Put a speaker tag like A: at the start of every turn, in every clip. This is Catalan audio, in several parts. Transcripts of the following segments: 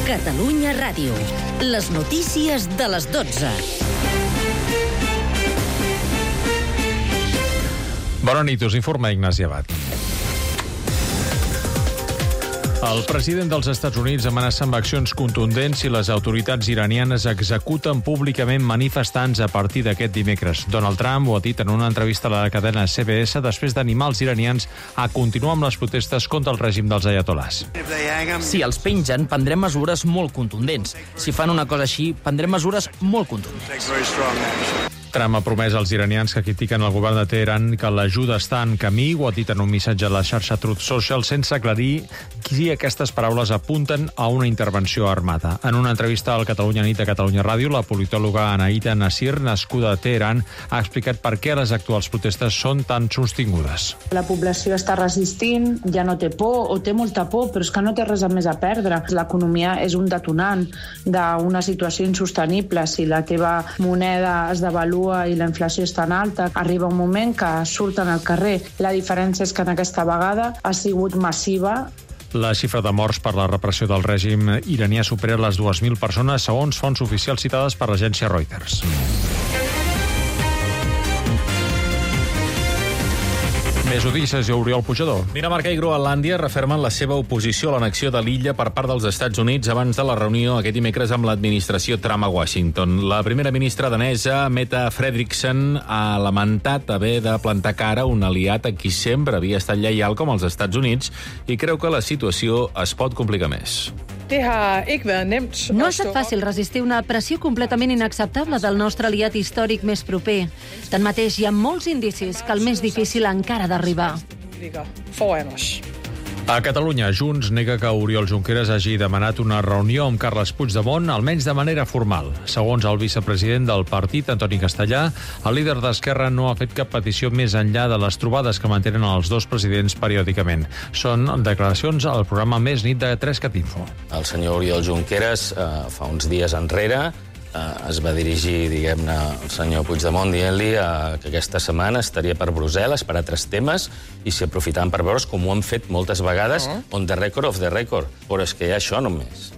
A: Catalunya Ràdio. Les notícies de les 12.
B: Bona nit, us informa Ignasi Abad. El president dels Estats Units amenaça amb accions contundents si les autoritats iranianes executen públicament manifestants a partir d'aquest dimecres. Donald Trump ho ha dit en una entrevista a la cadena CBS després d'animar els iranians a continuar amb les protestes contra el règim dels ayatolás.
C: Si els pengen, prendrem mesures molt contundents. Si fan una cosa així, prendrem mesures molt contundents.
B: Trump ha promès als iranians que critiquen el govern de Teheran que l'ajuda està en camí. Ho ha dit en un missatge a la xarxa Truth Social sense aclarir si aquestes paraules apunten a una intervenció armada. En una entrevista al Catalunya Nit de Catalunya Ràdio, la politòloga Anaïta Nassir, nascuda a Teheran, ha explicat per què les actuals protestes són tan sostingudes.
D: La població està resistint, ja no té por o té molta por, però és que no té res més a perdre. L'economia és un detonant d'una situació insostenible. Si la teva moneda es devalua i la inflació és tan alta, arriba un moment que surten al carrer. La diferència és que en aquesta vegada ha sigut massiva.
B: La xifra de morts per la repressió del règim iranià supera les 2.000 persones, segons fonts oficials citades per l'agència Reuters. Més notícies i Oriol Pujador.
E: Dinamarca i Groenlàndia refermen la seva oposició a l'annexió de l'illa per part dels Estats Units abans de la reunió aquest dimecres amb l'administració Trump a Washington. La primera ministra danesa, Mette Frederiksen, ha lamentat haver de plantar cara a un aliat a qui sempre havia estat lleial com els Estats Units i creu que la situació es pot complicar més.
F: No ha estat fàcil resistir una pressió completament inacceptable del nostre aliat històric més proper. Tanmateix, hi ha molts indicis que el més difícil encara ha d'arribar.
B: A Catalunya, Junts nega que Oriol Junqueras hagi demanat una reunió amb Carles Puigdemont, almenys de manera formal. Segons el vicepresident del partit, Antoni Castellà, el líder d'Esquerra no ha fet cap petició més enllà de les trobades que mantenen els dos presidents periòdicament. Són declaracions al programa Més nit de 3CatInfo.
G: El senyor Oriol Junqueras, fa uns dies enrere, es va dirigir, diguem-ne, al senyor Puigdemont dient-li que aquesta setmana estaria per Brussel·les per altres temes i s'hi aprofitaven per veure's com ho han fet moltes vegades on the record of the record. Però és que hi ha això només.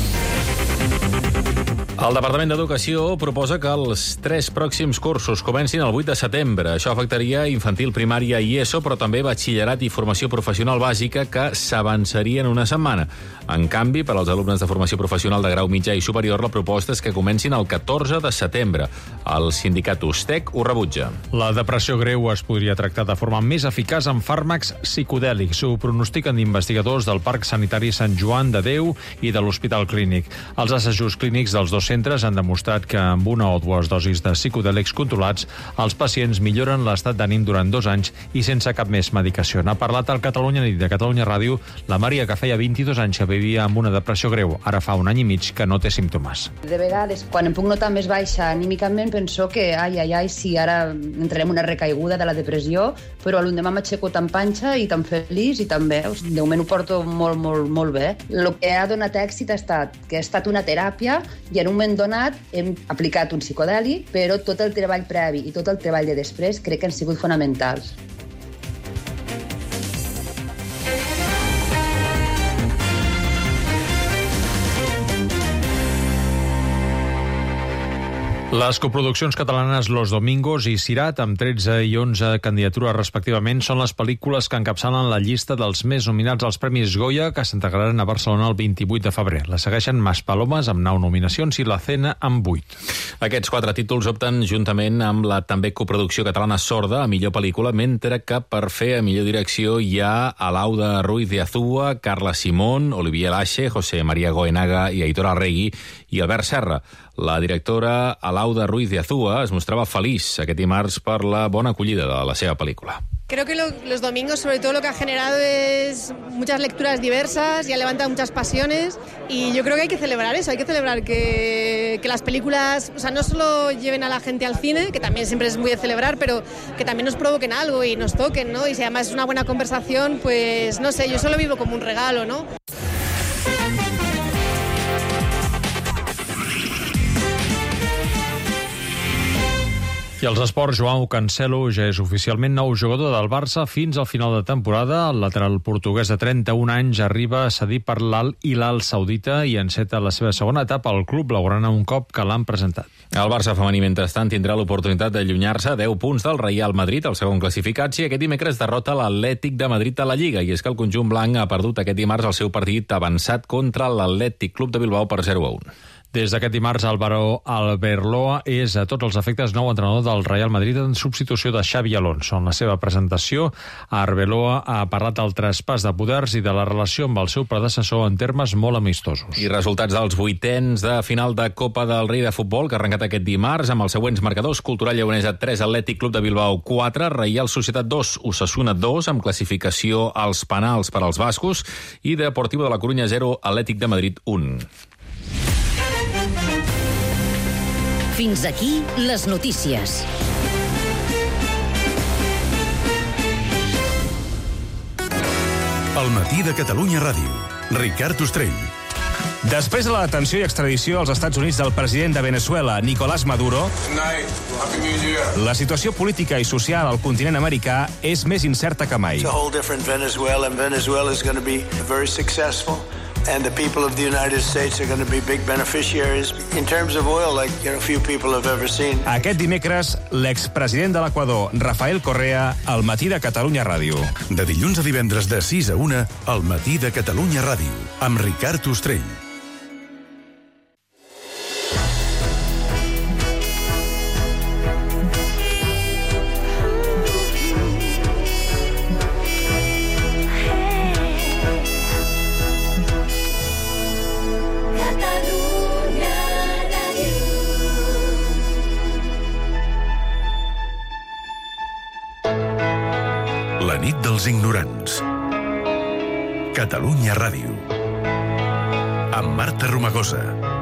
E: El Departament d'Educació proposa que els 3 pròxims cursos comencin el 8 de setembre. Això afectaria infantil, primària i ESO, però també batxillerat i formació professional bàsica, que s'avançarien una setmana. En canvi, per als alumnes de formació professional de grau mitjà i superior, la proposta és que comencin el 14 de setembre. El sindicat USTEC ho rebutja.
B: La depressió greu es podria tractar de forma més eficaç amb fàrmacs psicodèlics. Ho pronostiquen investigadors del Parc Sanitari Sant Joan de Déu i de l'Hospital Clínic. Els assajos clínics dels dos centres han demostrat que amb una o dues dosis de psicodèlics controlats els pacients milloren l'estat d'ànim durant 2 anys i sense cap més medicació. N'ha parlat al Catalunya Nit de Catalunya Ràdio la Maria, que feia 22 anys que vivia amb una depressió greu. Ara fa 1 any i mig que no té símptomes.
H: De vegades, quan em puc notar més baixa anímicament, penso que sí, ara entrarem una recaiguda de la depressió, però l'endemà m'aixeco tan panxa i tan feliç i tan bé. De moment ho porto molt bé. El que ha donat èxit ha estat una teràpia i en un moment donat hem aplicat un psicodèlic, però tot el treball previ i tot el treball de després crec que han sigut fonamentals.
B: Les coproduccions catalanes Los Domingos i Sirat, amb 13 i 11 candidatures respectivament, són les pel·lícules que encapçalen la llista dels més nominats als Premis Goya, que s'integraran a Barcelona el 28 de febrer. La segueixen Maspalomas, amb 9 nominacions, i La Cena, amb 8.
E: Aquests 4 títols opten juntament amb la també coproducció catalana Sorda a millor pel·lícula, mentre que per fer a millor direcció hi ha Alauda Ruiz de Azúa, Carla Simón, Olivier Lache, José María Goenaga i Aitor Arregui i Albert Serra. La directora Alauda Ruiz de Azúa es mostrava feliç aquest dimarts per la bona acollida de la seva pel·lícula.
I: Creo que los domingos, sobre todo, lo que ha generado es muchas lecturas diversas y ha levantado muchas pasiones, y yo creo que hay que celebrar eso, hay que celebrar que las películas, o sea, no solo lleven a la gente al cine, que también siempre es muy de celebrar, pero que también nos provoquen algo y nos toquen, ¿no? Y si además es una buena conversación, pues no sé, yo solo vivo como un regalo, ¿no?
B: I els esports, Joao Cancelo ja és oficialment nou jugador del Barça fins al final de temporada. El lateral portuguès de 31 anys arriba a cedir per l'Al Hilal Saudita i enceta la seva segona etapa al club blaugrana un cop que l'han presentat.
E: El Barça femení, mentrestant, tindrà l'oportunitat d'allunyar-se a 10 punts del Real Madrid, el segon classificat, si aquest dimecres derrota l'Atlètic de Madrid a la Lliga. I és que el conjunt blanc ha perdut aquest dimarts el seu partit avançat contra l'Atlètic Club de Bilbao per 0-1.
B: Des d'aquest dimarts, Álvaro Arbeloa és a tots els efectes nou entrenador del Real Madrid en substitució de Xavi Alonso. En la seva presentació, Arbeloa ha parlat del traspàs de poders i de la relació amb el seu predecessor en termes molt amistosos.
E: I resultats dels vuitens de final de Copa del Rei de Futbol, que ha arrencat aquest dimarts amb els següents marcadors: Cultural Lleonesa 3, Atlètic Club de Bilbao 4, Reial Societat 2, Osasuna 2, amb classificació als penals per als bascos, i Deportivo de la Corunya 0, Atlètic de Madrid 1.
A: Fins aquí les notícies.
J: El matí de Catalunya Ràdio. Ricard Ostrell.
K: Després de la detenció i extradició als Estats Units del president de Venezuela, Nicolás Maduro, la situació política i social al continent americà és més incerta que mai.
L: It's a whole different Venezuela, and Venezuela is going to be very successful. And the people of the United States are going to be big beneficiaries in terms of oil, like few people have ever seen.
K: Aquest dimecres, l'expresident de l'Equador, Rafael Correa, al matí de Catalunya Ràdio.
J: De dilluns a divendres de 6 a 1, al matí de Catalunya Ràdio, amb Ricard Ostrell. La nit dels ignorants. Catalunya Ràdio. Amb Marta Romagosa.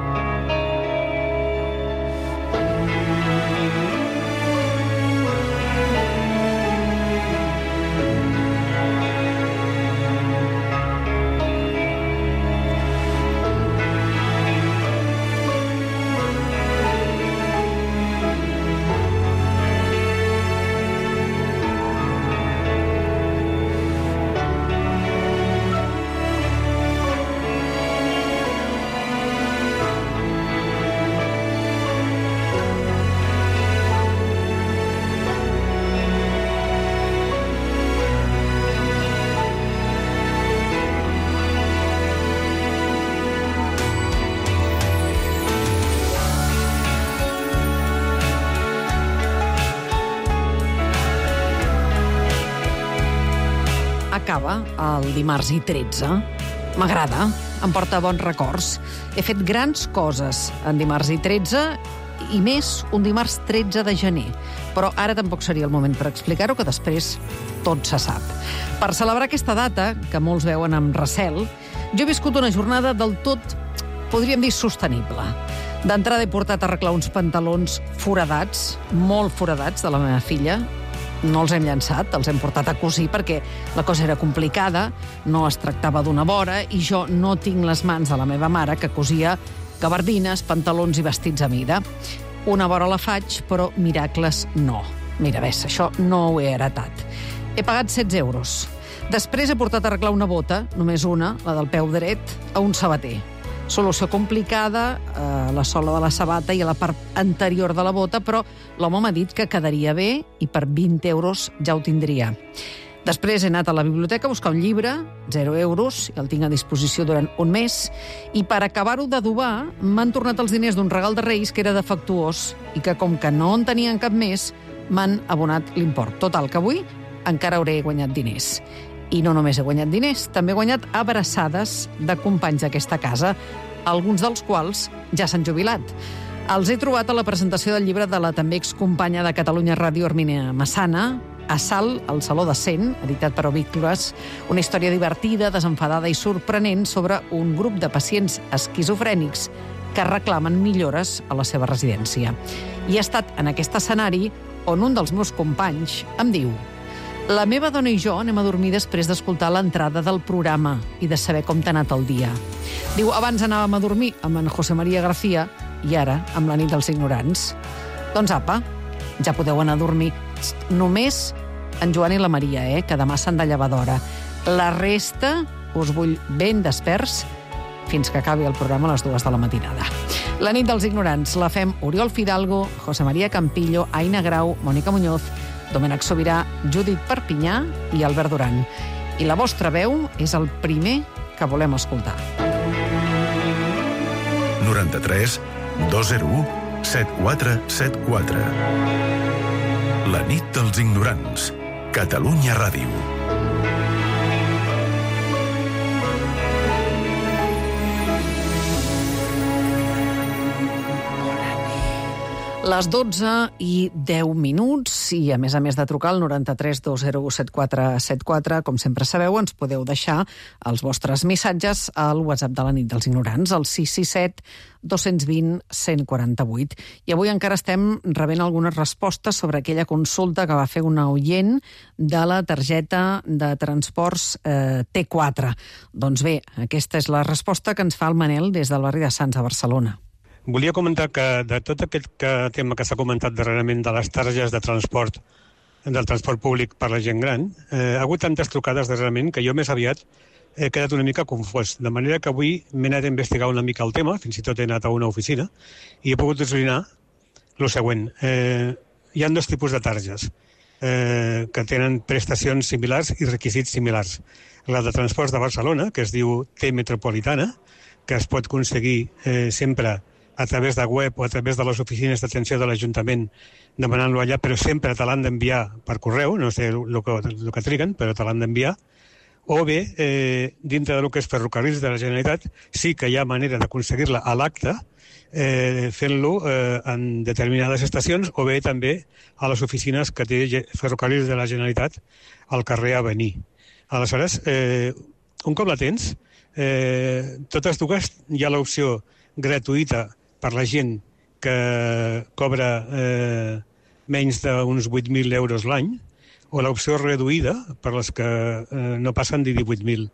M: Acaba el dimarts i 13. M'agrada, em porta bons records. He fet grans coses en dimarts i 13 i més un dimarts 13 de gener. Però ara tampoc seria el moment per explicar-ho, que després tot se sap. Per celebrar aquesta data, que molts veuen amb recel, jo he viscut una jornada del tot, podríem dir, sostenible. D'entrada he portat a arreglar uns pantalons foradats, molt foradats, de la meva filla. No els hem llançat, els hem portat a cosir perquè la cosa era complicada, no es tractava d'una vora i jo no tinc les mans de la meva mare, que cosia gabardines, pantalons i vestits a mida. Una vora la faig, però miracles no. Mira, ves, això no ho he heretat. He pagat 16 euros. Després he portat a arreglar una bota, només una, la del peu dret, a un sabater. Solució complicada, a la sola de la sabata i a la part anterior de la bota, però l'home m'ha dit que quedaria bé i per 20 euros ja ho tindria. Després he anat a la biblioteca a buscar un llibre, 0 euros, i el tinc a disposició durant un mes, i per acabar-ho d'adobar m'han tornat els diners d'un regal de Reis que era defectuós i que, com que no en tenien cap més, m'han abonat l'import. Total, que avui encara hauré guanyat diners. I no només he guanyat diners, també he guanyat abraçades de companys d'aquesta casa, alguns dels quals ja s'han jubilat. Els he trobat a la presentació del llibre de la també excompanya de Catalunya Ràdio, Hermínia Massana, Assalt, al Saló de Cent, editat per Ovícoles, una història divertida, desenfadada i sorprenent sobre un grup de pacients esquizofrènics que reclamen millores a la seva residència. I ha estat en aquest escenari on un dels meus companys em diu: la meva dona i jo anem a dormir després d'escoltar l'entrada del programa i de saber com t'ha anat el dia. Diu, abans anàvem a dormir amb en José María García i ara amb la nit dels ignorants. Doncs apa, ja podeu anar a dormir. Només en Joan i la Maria, que demà s'han de llevar d'hora. La resta us vull ben desperts fins que acabi el programa a les 2 de la matinada. La nit dels ignorants la fem Oriol Fidalgo, José María Campillo, Aina Grau, Mònica Muñoz, Domènec Sobirà, Judit Perpinyà i Albert Duran. I la vostra veu és el primer que volem escoltar.
J: 93 201 7474. La nit dels ignorants. Catalunya Ràdio.
M: Les 12:10, i a més de trucar al 93 201 7474, com sempre sabeu, ens podeu deixar els vostres missatges al WhatsApp de la nit dels ignorants, al 667 220 148. I avui encara estem rebent algunes respostes sobre aquella consulta que va fer una oient de la targeta de transports T4. Doncs bé, aquesta és la resposta que ens fa el Manel des del barri de Sants, a Barcelona.
N: Volia comentar que de tot aquest tema que s'ha comentat darrerament de les targes de transport, del transport públic per la gent gran, ha hagut tantes trucades darrerament que jo més aviat he quedat una mica confós. De manera que avui m'he anat a investigar una mica el tema, fins i tot he anat a una oficina, i he pogut esbrinar el següent. Hi ha dos tipus de targes que tenen prestacions similars i requisits similars. La de Transports de Barcelona, que es diu T Metropolitana, que es pot aconseguir sempre a través de web o a través de les oficines d'atenció de l'Ajuntament demanant-lo allà, però sempre te l'han d'enviar per correu, no sé el que triguen, però te l'han d'enviar. O bé, dintre del que és ferrocarrils de la Generalitat, sí que hi ha manera d'aconseguir-la a l'acte, fent-lo en determinades estacions, o bé també a les oficines que té ferrocarrils de la Generalitat al carrer Avenir. Aleshores, un cop la tens, totes dues hi ha l'opció gratuïta per la gent que cobra menys d'uns 8.000 euros l'any, o l'opció reduïda per les que no passen de 18.000.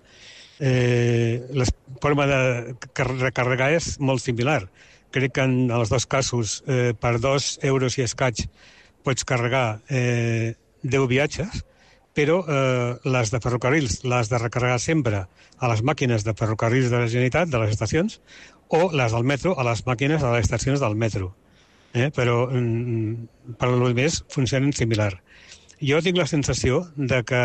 N: La forma de recarregar és molt similar. Crec que en els dos casos, per 2 euros i escaig, pots carregar 10 viatges, però les de ferrocarrils les de recarregar sempre a les màquines de ferrocarrils de la Generalitat, de les estacions, o les del metro a les màquines de les estacions del metro. Però per a més funcionen similar. Jo tinc la sensació de que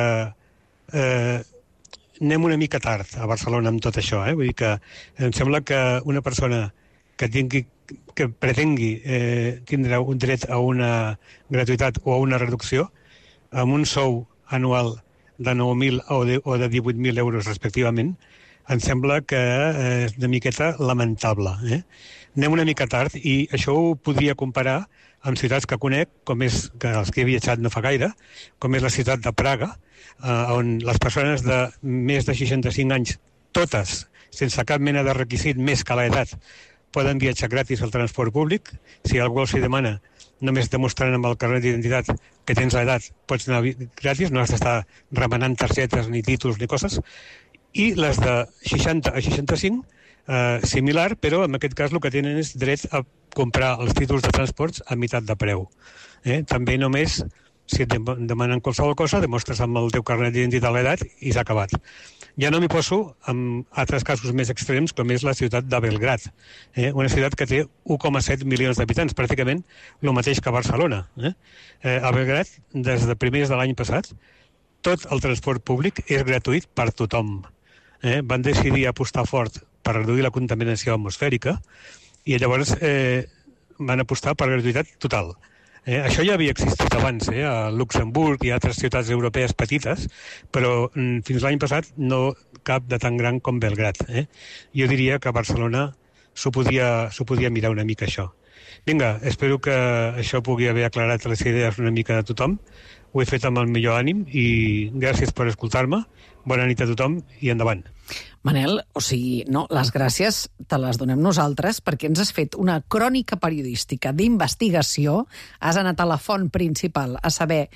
N: anem una mica tard a Barcelona amb tot això. Vull dir que em sembla que una persona que pretengui tindre un dret a una gratuïtat o a una reducció amb un sou anual de 9.000 o de 18.000 euros respectivament, em sembla que és una miqueta lamentable. Anem una mica tard i això ho podria comparar amb ciutats que conec, com és, que els que he viatjat no fa gaire, com és la ciutat de Praga, on les persones de més de 65 anys, totes, sense cap mena de requisit més que l'edat, poden viatjar gratis al transport públic. Si algú els hi demana, només demostrant amb el carnet d'identitat que tens l'edat, pots anar gratis, no has d'estar remenant targetes, ni títols, ni coses. I les de 60 a 65, similar, però en aquest cas el que tenen és dret a comprar els títols de transports a meitat de preu. També només, si et demanen qualsevol cosa, demostres amb el teu carnet d'identitat l'edat i s'ha acabat. Ja no m'hi poso amb altres casos més extrems, com és la ciutat de Belgrad, una ciutat que té 1,7 milions d'habitants, pràcticament el mateix que Barcelona. A Belgrad, des de primers de l'any passat, tot el transport públic és gratuït per tothom. Van decidir apostar fort per reduir la contaminació atmosfèrica i llavors van apostar per gratuïtat total. Això ja havia existit abans, a Luxemburg i a altres ciutats europees petites, però fins l'any passat no cap de tan gran com Belgrad. Jo diria que a Barcelona s'ho podia mirar una mica, això. Vinga, espero que això pugui haver aclarat les idees una mica de tothom. Ho he fet amb el millor ànim i gràcies per escoltar-me. Bona nit a tothom i endavant.
M: Manel, les gràcies te les donem nosaltres perquè ens has fet una crònica periodística d'investigació, has anat a la font principal a saber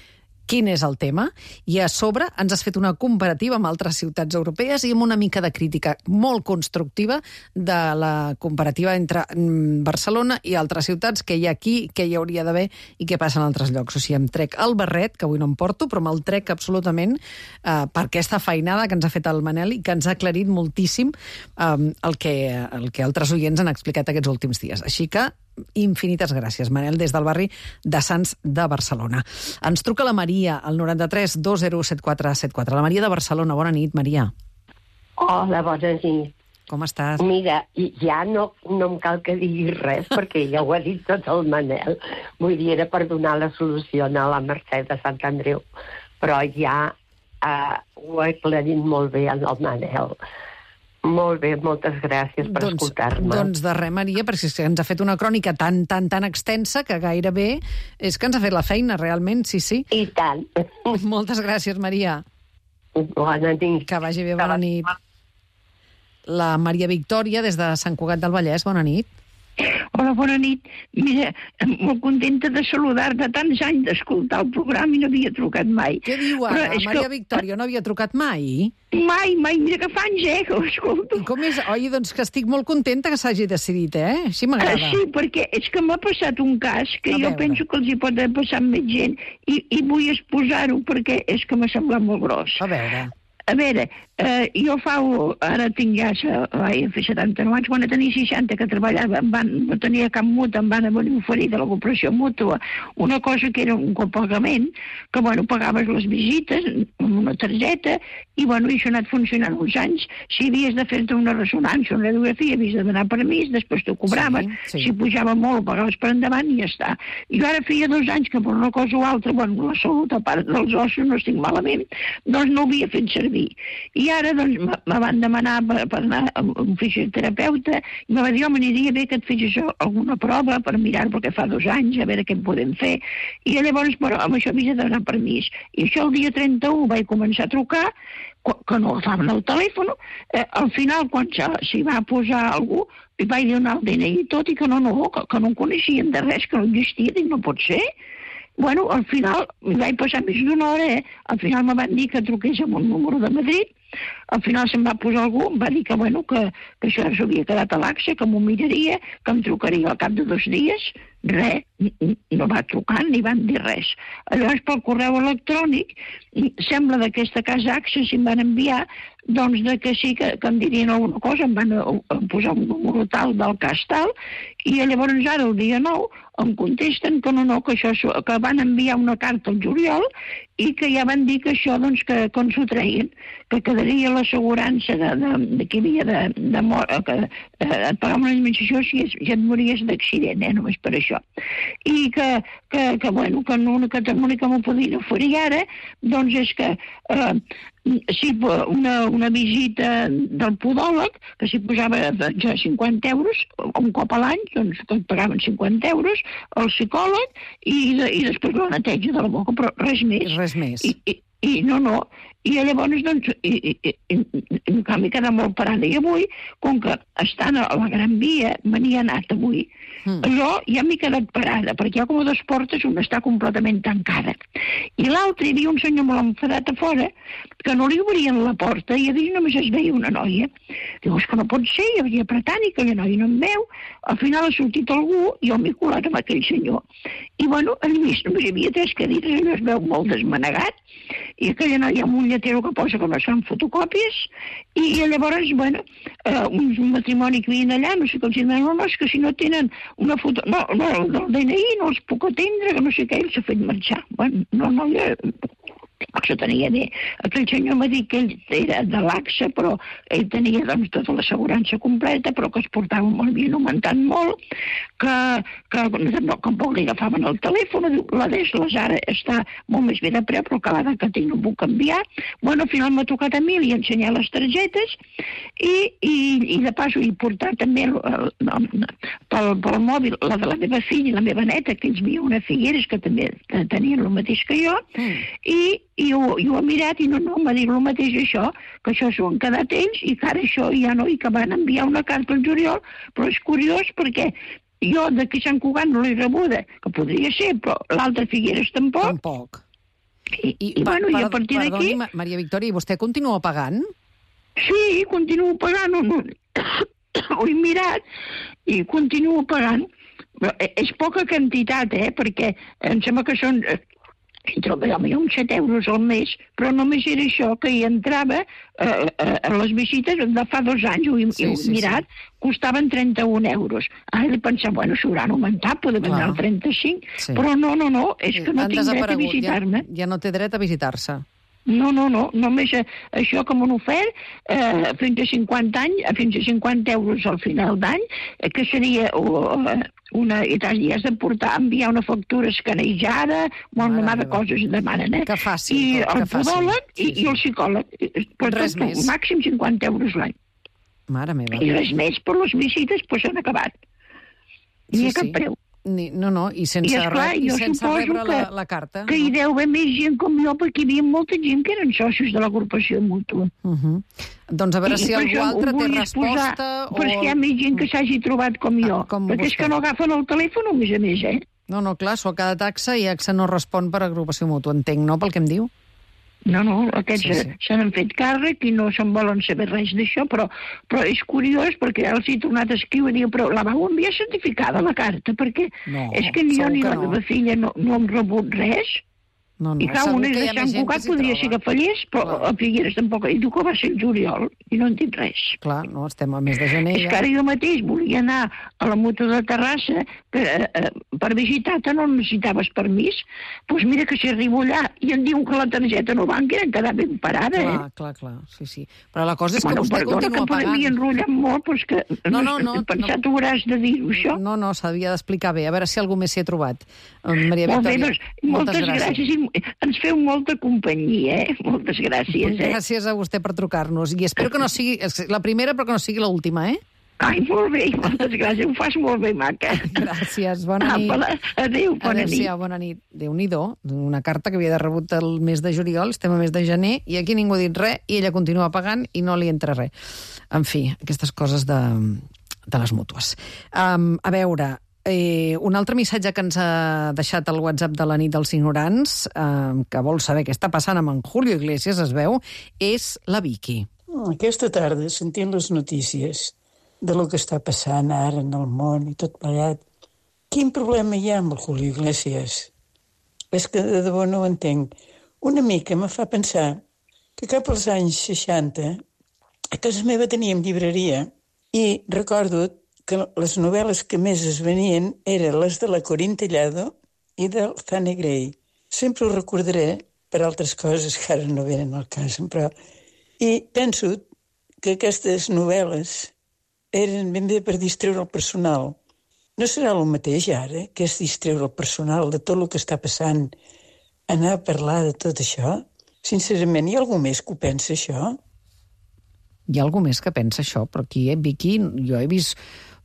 M: quin és el tema, i a sobre ens has fet una comparativa amb altres ciutats europees i amb una mica de crítica molt constructiva de la comparativa entre Barcelona i altres ciutats, que hi ha aquí, que hi hauria d'haver i què passa en altres llocs. O sigui, em trec el barret, que avui no em porto, però me'l trec absolutament per aquesta feinada que ens ha fet el Manel i que ens ha aclarit moltíssim el que altres oients han explicat aquests últims dies. Així que infinites gràcies, Manel, des del barri de Sants de Barcelona. Ens truca la Maria, al 93 207474. La Maria de Barcelona. Bona nit, Maria.
O: Hola, bona nit.
M: Com estàs?
O: Mira, ja no em cal que diguis res, perquè ja ho ha dit tot el Manel. Vull dir, era per donar la solució a la Mercè de Sant Andreu, però ja ho he aclarit molt bé en el Manel. Molt bé, moltes gràcies per escoltar-me.
M: Doncs de res, Maria, perquè ens ha fet una crònica tan extensa que gairebé és que ens ha fet la feina, realment, sí.
O: I tant.
M: Moltes gràcies, Maria.
O: Bona nit.
M: Que vagi bé, bona nit. La Maria Victòria, des de Sant Cugat del Vallès, bona nit.
P: Hola, bona nit. Mira, molt contenta de saludar-te. Tants anys d'escoltar el programa i no havia trucat mai.
M: Què diu ara? Maria Victòria no havia trucat mai?
P: Mai. Mira que fa anys, que ho escolto.
M: Com és? Oi, doncs que estic molt contenta que s'hagi decidit, Així m'agrada.
P: Sí, perquè és que m'ha passat un cas que jo penso que els hi pot haver passat més gent i vull exposar-ho perquè és que m'ha semblat molt gros. A veure, jo ara tinc ja, vaig fer 79 anys, quan tenia 60, que treballava, no tenia cap mútua, em van oferir de la cooperació mútua una cosa que era un copagament, que, pagaves les visites amb una targeta, i, això ha anat funcionant uns anys. Si havies de fer-te una ressonància, una radiografia, havies de demanar permís, després t'ho cobraves, si pujava molt, pagaves per endavant i ja està. Jo ara feia 2 anys que per una cosa o altra, la salut, a part dels ossos, no estic malament, doncs no ho havia fet servir. I ara, me van demanar per anar a un fisioterapeuta i me va dir, m'aniria bé que et fes alguna prova per mirar, perquè fa 2 anys, a veure què en podem fer. I llavors, amb això havia de demanar permís. I això el dia 31 vaig començar a trucar, que no agafaven el telèfon. Al final, quan s'hi va posar algú, li vaig donar el DNI i tot, i que no en coneixien de res, que no existia, dic, no pot ser. Al final, m'hi vaig passar més d'una hora, Al final me van dir que truqués amb un número de Madrid. Al final se'm va posar algú, em va dir que això s'havia quedat a l'AXA, que m'ho miraria, que em trucaria al cap de 2 dies. Res, no va trucar ni van dir res. Llavors, pel correu electrònic, sembla d'aquesta casa AXA si em van enviar, doncs que sí que em dirien alguna cosa, em van posar un número tal del cas tal, i llavors ara, el dia 9, em contesten que no, que van enviar una carta al juliol i que ja van dir que això, doncs, que ens ho treien, que quedaria l'assegurança que hi havia de mort, que et pagaven una indemnització si et mories d'accident, només per això. I que l'únic que m'ho podien oferir ara, doncs és que sí, una visita del podòleg, que s'hi posava 50 euros, un cop a l'any, doncs que et pagaven 50 euros, el psicòleg i després la neteja de la boca, però res més.
M: Res més.
P: I llavors, doncs, en canvi queda molt parada. I avui, com que estan a la Gran Via, me n'hi he anat avui, jo ja m'he quedat parada, perquè hi ha com 2 portes, una està completament tancada. I l'altra, hi havia un senyor molt enfadat a fora, que no li obrien la porta, i a dins només es veia una noia. Diu, és que no pot ser, hi havia apretant i aquella noia no em veu. Al final ha sortit algú, i jo m'he colat amb aquell senyor. I, al mig només hi havia 3 cadires, allò es veu molt desmanegat, i aquella noia amb un lletero que posa que no són fotocòpies, i llavors, un matrimoni que havien allà, no sé com si demanen, no, és que si no tenen una foto, no, del DNI no els puc atendre, que no sé què, ell s'ha fet marxar. Això tenia bé. Aquell senyor m'ha dit que ell era de l'AXA, però ell tenia tota l'assegurança completa, però que es portava molt bé, augmentant molt, que tampoc li agafaven el telèfon, la d'Esles ara està molt més bé de preu, però cada que tinc no puc canviar. Al final m'ha tocat a mi, li he ensenyat les targetes i de pas ho he portat també pel mòbil, la de la meva filla i la meva neta, que ells vivien a Figueres, que també tenien el mateix que jo, i ho ha mirat i no m'ha dit el mateix això, que això s'ho han quedat ells i que ara això ja no, i que van enviar una carta al juliol, però és curiós perquè jo d'aquí Sant Cugat no l'he rebuda, que podria ser, però l'altre Figueres tampoc. I a partir d'aquí...
M: Perdoni, Maria Victòria, i vostè continua pagant?
P: Sí, continuo pagant. Ho he mirat i continuo pagant. Però és poca quantitat, perquè em sembla que són entre uns 7 euros al mes, però només era això, que hi entrava a les visites de fa 2 anys, ho he mirat, costaven 31 euros. Ara he pensat, bueno, s'hauran augmentat, podem anar al 35, però no, és que no tinc dret a visitar-me.
M: Ja no té dret a visitar-se.
P: No, només això que m'han ofert fins a 50 euros al final d'any, que seria i has de enviar una factura escanejada, una mà de coses demanen,
M: Que fàcil.
P: I el podòleg i el psicòleg.
M: Res més.
P: Màxim 50 euros l'any.
M: Mare meva.
P: I res més, per les visites s'han acabat. Ni a cap preu.
M: No, i sense rebre la carta.
P: Que hi deu haver més gent com jo, perquè hi havia molta gent que eren socis de l'agrupació mútua.
M: Doncs a veure si algú altre té resposta o...
P: Però és que hi ha més gent que s'hagi trobat com jo, perquè és que no agafen el telèfon, a més,
M: No, clar, s'ho a cada taxa i AXA no respon per agrupació mútua, entenc, no, pel que em diu?
P: No, aquests se n'han fet càrrec i no se'n volen saber res d'això, però és curiós perquè els he tornat a escriure i diu, però la vau enviar certificada, la carta, perquè és que ni jo ni la meva filla no hem rebut res. I clar, una és de Sant Cugat, podria ser que fallés, però a Figueres tampoc. I diu que va ser el juliol, i no en tinc res.
M: Clar, no, estem al mes de gener.
P: És que ara jo mateix volia anar a la Mútua de Terrassa per visitar-te, no necessitaves permís. Doncs mira que si arribo allà i em diuen que la targeta no va, que eren quedar ben parada,
M: Clar, sí. Però la cosa és que vostè continua pagant.
P: M'havia enrotllat molt, però és que he pensat, tu hauràs de dir-ho, això.
M: No, s'havia d'explicar bé. A veure si algú més s'hi ha trobat. Maria Victòria, moltes gràcies.
P: Ens feu molta companyia, Moltes gràcies,
M: Gràcies a vostè per trucar-nos. I espero que no sigui la primera, però que no sigui l'última,
P: Ai, molt bé, moltes gràcies. Ho fas molt bé, maca.
M: Gràcies, bona nit.
P: Adéu, bona nit.
M: Bona nit. Déu-n'hi-do, una carta que havia de rebut el mes de juliol, estem al mes de gener, i aquí ningú ha dit res, i ella continua pagant i no li entra res. En fi, aquestes coses de les mútues. A veure... un altre missatge que ens ha deixat el WhatsApp de la nit dels ignorants, que vol saber què està passant amb en Julio Iglesias, es veu, és la Vicky.
Q: Aquesta tarda, sentint les notícies de lo que està passant ara en el món i tot plegat, quin problema hi ha amb el Julio Iglesias? És que de debò no ho entenc. Una mica me fa pensar que cap als anys 60 a casa meva teníem llibreria i recordo que les novel·les que més es venien eren les de la Corín Tellado i del Zane Grey. Sempre ho recordaré per altres coses que ara no venen al cas, però... I penso que aquestes novel·les eren ben bé per distreure el personal. No serà el mateix ara, que és distreure el personal de tot el que està passant, anar a parlar de tot això? Sincerament, hi ha algú més que ho pensa, això?
M: Hi ha algú més que pensa això, però aquí, Vicky, jo he vist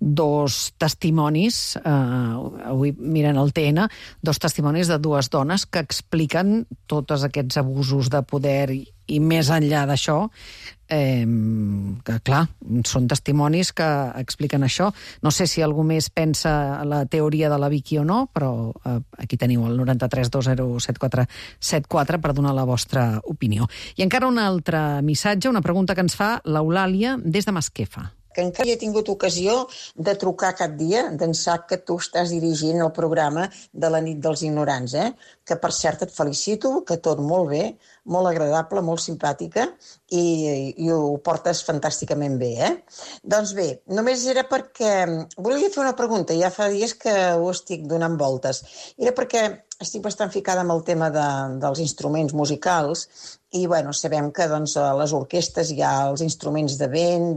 M: 2 testimonis, avui mirant el TN, 2 testimonis de 2 dones que expliquen tots aquests abusos de poder i més enllà d'això, que clar, són testimonis que expliquen això. No sé si algú més pensa la teoria de la Vicky o no, però aquí teniu el 93 20 7474 per donar la vostra opinió. I encara un altre missatge, una pregunta que ens fa l'Eulàlia des de Masquefa.
R: Que encara he tingut ocasió de trucar cap dia, d'ençà que tu estàs dirigint el programa de la nit dels ignorants, que per cert et felicito, que tot molt bé, molt agradable, molt simpàtica, i ho portes fantàsticament bé, Doncs bé, només era perquè volia fer una pregunta, ja fa dies que ho estic donant voltes. Era perquè estic bastant ficada amb el tema dels instruments musicals i, sabem que a les orquestes hi ha els instruments de vent,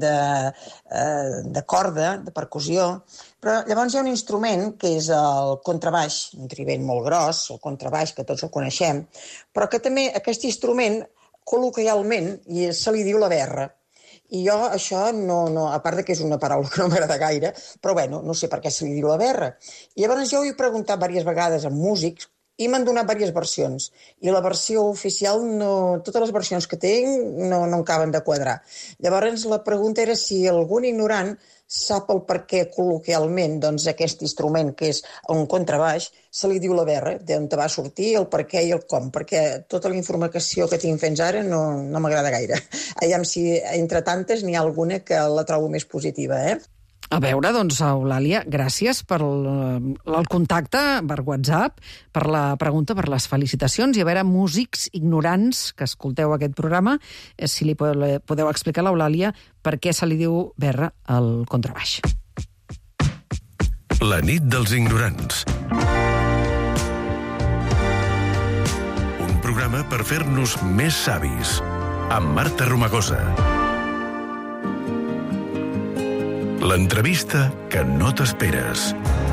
R: de corda, de percussió, però llavors hi ha un instrument que és el contrabaix, un trivell molt gros, el contrabaix, que tots el coneixem, però que també aquest instrument, col·loquialment, se li diu la berra. I jo això no, a part que és una paraula que no m'agrada gaire, però no sé per què se li diu la berra. I llavors jo ho he preguntat diverses vegades amb músics, i m'han donat diverses versions. I la versió oficial, totes les versions que tinc no acaben de quadrar. Llavors, la pregunta era si algun ignorant sap el per què col·loquialment aquest instrument, que és un contrabaix, se li diu la berra, d'on va sortir, el per què i el com, perquè tota la informació que tinc fins ara no m'agrada gaire. Aviam si entre tantes n'hi ha alguna que la trobo més positiva,
M: A veure, doncs, Eulàlia, gràcies per el contacte per WhatsApp, per la pregunta, per les felicitacions, i a veure, músics ignorants que escolteu aquest programa, si li podeu explicar a l'Eulàlia per què se li diu berra al contrabaix.
J: La nit dels ignorants. Un programa per fer-nos més savis, amb Marta Romagosa. L'entrevista que no t'esperes.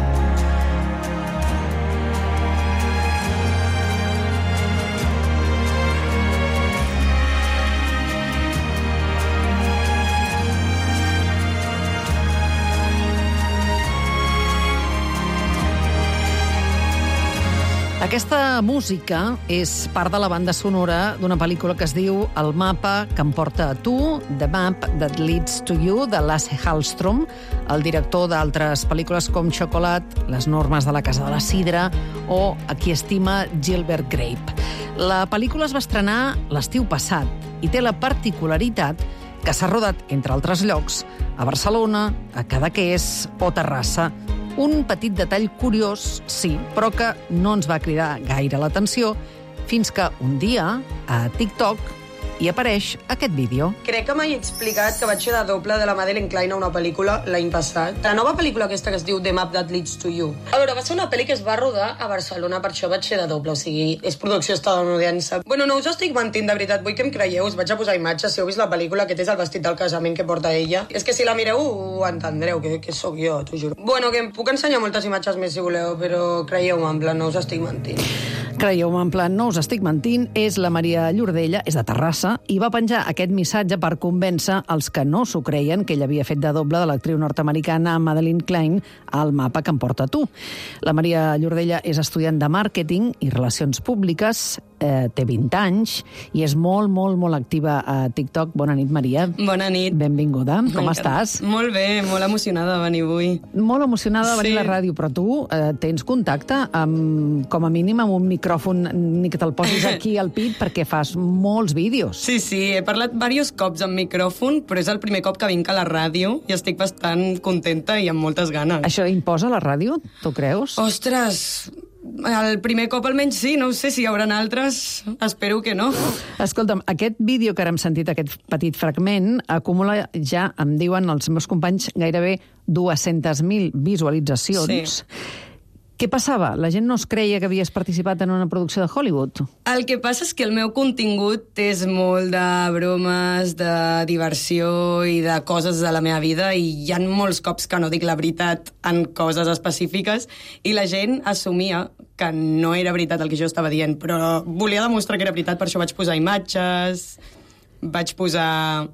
M: Aquesta música és part de la banda sonora d'una pel·lícula que es diu El mapa que em porta a tu, The Map That Leads to You, de Lasse Hallström, el director d'altres pel·lícules com Chocolat, Les normes de la casa de la sidra o A qui estima Gilbert Grape. La pel·lícula es va estrenar l'estiu passat i té la particularitat que s'ha rodat, entre altres llocs, a Barcelona, a Cadaqués o Terrassa. Un petit detall curiós, sí, però que no ens va cridar gaire l'atenció fins que un dia, a TikTok, hi apareix aquest vídeo.
S: Crec que m'he explicat que vaig fer de doble de la Madeleine Klein a una pel·lícula l'any passat. La nova pel·lícula aquesta que es diu The Map That Leads to You. A veure, va ser una pel·li que es va rodar a Barcelona, per això vaig fer de doble, o sigui, és producció estadounidense. Bueno, no us estic mentint, de veritat, vull que em creieu, us vaig a posar imatges, si heu vist la pel·lícula, aquest és el vestit del casament que porta ella. És que si la mireu ho entendreu, que sóc jo, t'ho juro. Bueno, que em puc ensenyar moltes imatges més si voleu, però creieu-me, en plan, no us estic mentint.
M: Creieu-me, en plan, no us estic mentint, és la Maria Llordella, és de Terrassa, i va penjar aquest missatge per convèncer els que no s'ho creien que ella havia fet de doble de l'actriu nord-americana Madeleine Klein al mapa que em porta a tu. La Maria Llordella és estudiant de màrqueting i relacions públiques, té 20 anys i és molt, molt, molt activa a TikTok. Bona nit, Maria.
S: Bona nit.
M: Benvinguda. Com estàs?
S: Molt bé, molt emocionada de venir avui.
M: Molt emocionada de venir a la ràdio, però tu tens contacte amb, com a mínim, amb un micròfon, ni que te'l posis aquí al pit, perquè fas molts vídeos.
S: Sí, he parlat diversos cops amb micròfon, però és el primer cop que vinc a la ràdio i estic bastant contenta i amb moltes ganes.
M: Això imposa la ràdio, tu creus?
S: Ostres, el primer cop almenys sí, no ho sé si hi haurà altres, espero que no.
M: Escolta'm, aquest vídeo que ara hem sentit, aquest petit fragment, acumula ja, em diuen els meus companys, gairebé 200.000 visualitzacions. Sí. Què passava? La gent no es creia que havies participat en una producció de Hollywood?
S: El que passa és que el meu contingut és molt de bromes, de diversió i de coses de la meva vida, i hi ha molts cops que no dic la veritat en coses específiques i la gent assumia que no era veritat el que jo estava dient, però volia demostrar que era veritat, per això vaig posar imatges, vaig posar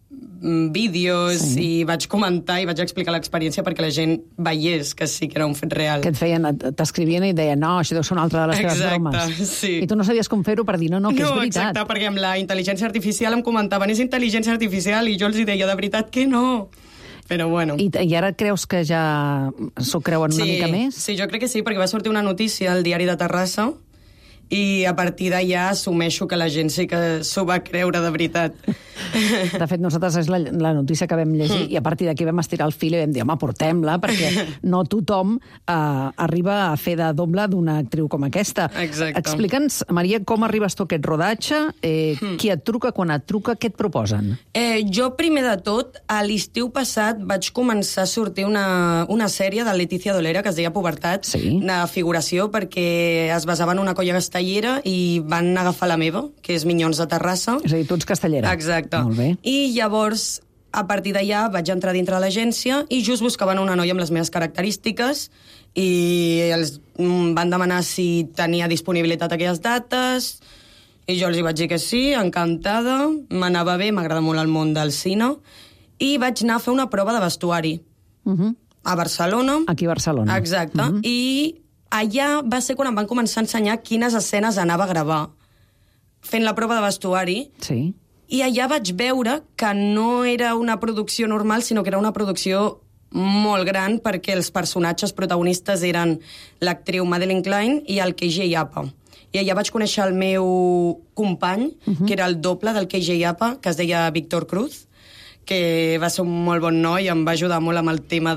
S: vídeos i vaig comentar i vaig explicar l'experiència perquè la gent veiés que sí que era un fet real.
M: Que et feien, t'escrivien i deien, no, això deu ser una altra de les teves bromes.
S: Exacte, sí.
M: I tu no sabies com fer-ho per dir, no, que és veritat.
S: No, exacte, perquè amb la intel·ligència artificial em comentaven, és intel·ligència artificial, i jo els deia, de veritat que no. Però bueno.
M: I ara creus que ja s'ho creuen una mica més?
S: Sí, jo crec que sí, perquè va sortir una notícia al diari de Terrassa i a partir d'allà assumeixo que la gent sí que s'ho va creure de veritat.
M: De fet, nosaltres és la notícia que vam llegir i a partir d'aquí vam estirar el fil i vam dir, home, portem-la, perquè no tothom arriba a fer de doble d'una actriu com aquesta.
S: Exacte.
M: Explica'ns, Maria, com arribes tu a aquest rodatge, qui et truca, quan et truca, què et proposen?
S: Jo, primer de tot, a l'estiu passat vaig començar a sortir una sèrie de Letícia Dolera que es deia Pubertat, de figuració, perquè es basava en una colla castellera i van agafar la meva, que és Minyons de Terrassa.
M: És a dir, tu ets castellera.
S: Exacte.
M: Molt bé.
S: I llavors, a partir d'allà, vaig entrar dintre de l'agència i just buscaven una noia amb les meves característiques i els van demanar si tenia disponibilitat aquelles dates i jo els hi vaig dir que sí, encantada, m'anava bé, m'agrada molt el món del cine, i vaig anar a fer una prova de vestuari a Barcelona.
M: Aquí a Barcelona.
S: Exacte. I allà va ser quan em van començar a ensenyar quines escenes anava a gravar. Fent la prova de vestuari.
M: Sí.
S: I allà vaig veure que no era una producció normal, sinó que era una producció molt gran, perquè els personatges protagonistes eren l'actriu Madeline Klein i el KJ Apa. I allà vaig conèixer el meu company, que era el doble del KJ Apa, que es deia Víctor Cruz, que va ser un molt bon noi i em va ajudar molt amb el tema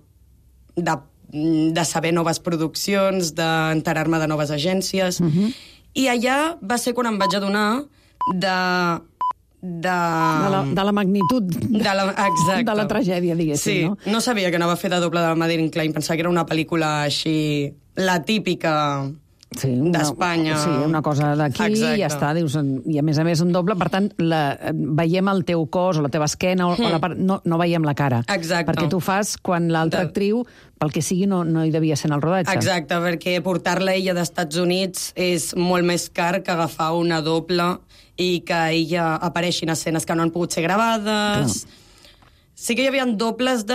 S: de saber noves produccions, d'enterar-me de noves agències. I allà va ser quan em vaig adonar de
M: la magnitud de la tragèdia, diguéssim, no?
S: Sí, no sabia que anava a fer de doble de la Madeline Klein, pensava que era una pel·lícula així, la típica d'Espanya.
M: Sí, una cosa d'aquí i ja està, dius, i a més un doble, per tant, veiem el teu cos o la teva esquena, o la part, no veiem la cara.
S: Exacte.
M: Perquè tu fas quan l'altra actriu, pel que sigui, no hi devia ser en el rodatge.
S: Exacte, perquè portar-la ella d'Estats Units és molt més car que agafar una doble i que ella apareixi en escenes que no han pogut ser gravades. Sí que hi havia dobles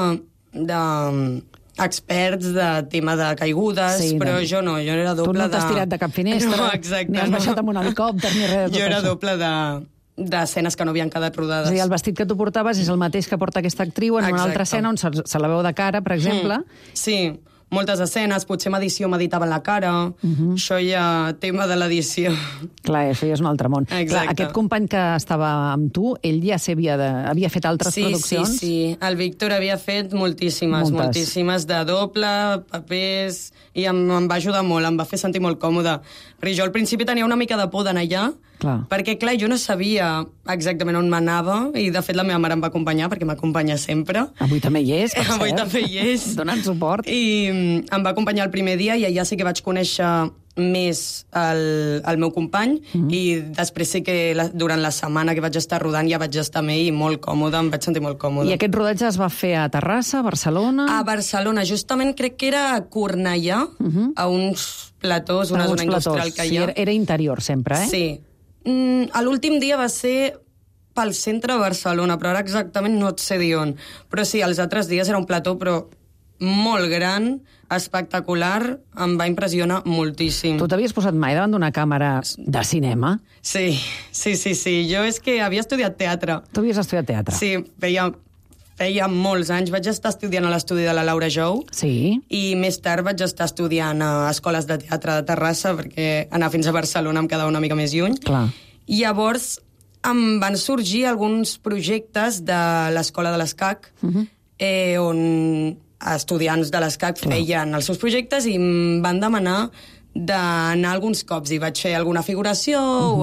S: experts de tema de caigudes, però jo no, jo era doble de...
M: Tu no t'has tirat de cap finestra, ni has baixat amb un helicòpter, ni res de tot això.
S: Jo era doble d'escenes que no havien quedat rodades.
M: És a dir, el vestit que tu portaves és el mateix que porta aquesta actriu en una altra escena on se la veu de cara, per exemple.
S: Sí, moltes escenes, potser amb edició m'editaven la cara, això ja tema de l'edició.
M: Clar, això ja és un altre món. Clar, aquest company que estava amb tu, ell ja havia fet altres produccions?
S: Sí, el Víctor havia fet moltíssimes de doble, papers, i em va ajudar molt, em va fer sentir molt còmode. Perquè jo al principi tenia una mica de por d'anar allà, perquè, clar, jo no sabia exactament on m'anava, i de fet la meva mare em va acompanyar, perquè m'acompanya sempre.
M: Avui també hi és, per cert.
S: Avui també hi és.
M: Donant suport.
S: I em va acompanyar el primer dia, i allà sí que vaig conèixer més el meu company, i després sí que durant la setmana que vaig estar rodant ja vaig estar amb ell, i molt còmode, em vaig sentir molt còmode.
M: I aquest rodatge es va fer a Terrassa, a Barcelona?
S: A Barcelona, justament crec que era a Cornellà, a uns platós, una zona industrial que hi ha.
M: Sí, era interior sempre, eh?
S: Sí. L'últim dia va ser pel centre de Barcelona, però ara exactament no et sé dir on. Però sí, els altres dies era un plató, però molt gran, espectacular, em va impressionar moltíssim.
M: Tu t'havies posat mai davant d'una càmera de cinema?
S: Sí. Jo és que havia estudiat teatre.
M: Tu havies estudiat teatre?
S: Sí, feia molts anys. Vaig estar estudiant a l'estudi de la Laura Jou.
M: Sí.
S: I més tard vaig estar estudiant a escoles de teatre de Terrassa, perquè anar fins a Barcelona em quedava una mica més lluny.
M: Clar.
S: I llavors em van sorgir alguns projectes de l'Escola de l'Escac, on estudiants de l'ESCAC feien els seus projectes i em van demanar d'anar alguns cops, i vaig fer alguna figuració o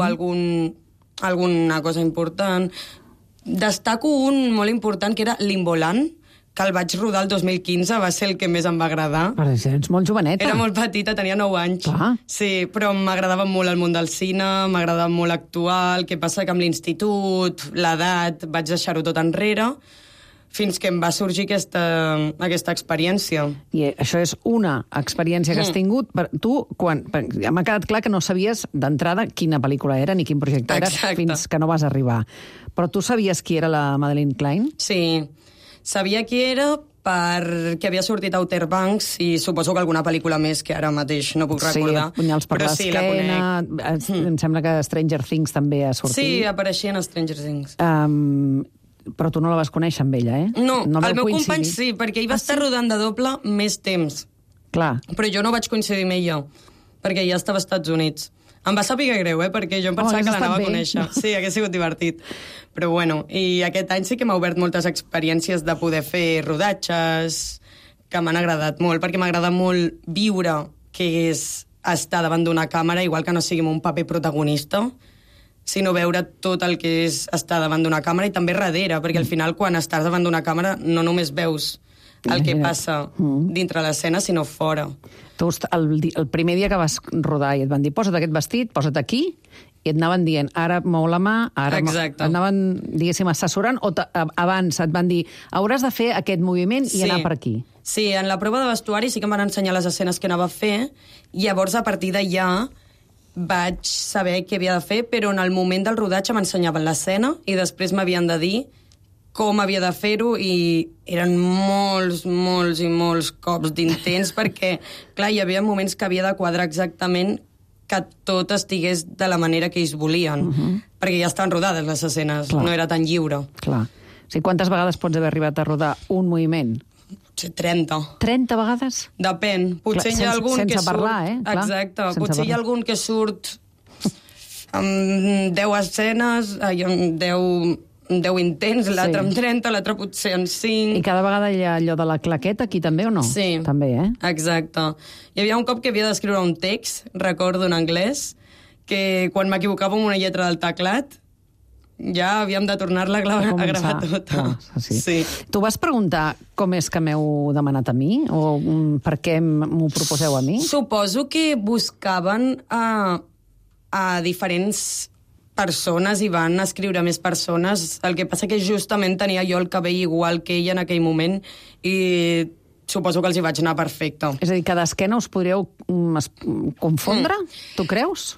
S: alguna cosa important. Destaco un molt important, que era Limboland, que el vaig rodar el 2015, va ser el que més em va agradar.
M: Però ets molt joveneta.
S: Era molt petita, tenia 9 anys.
M: Clar.
S: Sí, però m'agradava molt el món del cine, m'agradava molt actuar, el que passa que amb l'institut, l'edat, vaig deixar-ho tot enrere, fins que em va sorgir aquesta experiència.
M: I això és una experiència que has tingut. Tu, m'ha quedat clar que no sabies d'entrada quina pel·lícula era ni quin projecte era fins que no vas arribar. Però tu sabies qui era la Madeline Klein?
S: Sí, sabia qui era perquè havia sortit a Outer Banks i suposo que alguna pel·lícula més que ara mateix no puc recordar.
M: Sí, Punyals per l'esquena, em sembla que Stranger Things també ha sortit.
S: Sí, apareixia en Stranger Things.
M: Però tu no la vas conèixer amb ella, eh?
S: No, el meu company sí, perquè ell va estar rodant de doble més temps.
M: Clar.
S: Però jo no vaig coincidir amb ella, perquè ja estava als Estats Units. Em va saber greu, perquè jo em pensava que l'anava a conèixer. Sí, hauria sigut divertit. Però bueno, i aquest any sí que m'ha obert moltes experiències de poder fer rodatges que m'han agradat molt, perquè m'agrada molt viure què és estar davant d'una càmera, igual que no sigui un paper protagonista, sinó veure tot el que és estar davant d'una càmera i també darrere, perquè al final quan estàs davant d'una càmera no només veus el que passa dintre l'escena, sinó fora.
M: Tu, el primer dia que vas rodar i et van dir posa't aquest vestit, posa't aquí, i et anaven dient ara mou la mà, ara anaven, diguéssim, assessorant, o abans et van dir hauràs de fer aquest moviment i anar per aquí?
S: Sí, en la prova de vestuari sí que em van ensenyar les escenes que anava a fer, i llavors a partir d'allà vaig saber què havia de fer, però en el moment del rodatge m'ensenyaven l'escena i després m'havien de dir com havia de fer-ho, i eren molts i molts cops d'intents, perquè, clar, hi havia moments que havia de quadrar exactament que tot estigués de la manera que ells volien, perquè ja estaven rodades les escenes, no era tan lliure.
M: Clar. O sigui, quantes vegades pots haver arribat a rodar un moviment?
S: 30.
M: 30 vegades?
S: Depèn. Potser hi ha algun que surt...
M: Sense parlar, Clar,
S: exacte. Potser hi ha algun que surt amb 10 escenes, amb 10 intents, l'altre amb 30, l'altre potser amb 5...
M: I cada vegada hi ha allò de la claqueta aquí també o no?
S: Sí.
M: També,
S: Exacte. Hi havia un cop que havia d'escriure un text, recordo en anglès, que quan m'equivocava amb una lletra del teclat, ja havíem de tornar-la a gravar tota.
M: Sí. Tu vas preguntar com és que m'heu demanat a mi? O per què m'ho proposeu a mi?
S: Suposo que buscaven a diferents persones i van escriure més persones. El que passa que justament tenia jo el cabell igual que ella en aquell moment i suposo que els hi vaig anar perfecte.
M: És a dir, que d'esquena us podríeu confondre? Tu creus?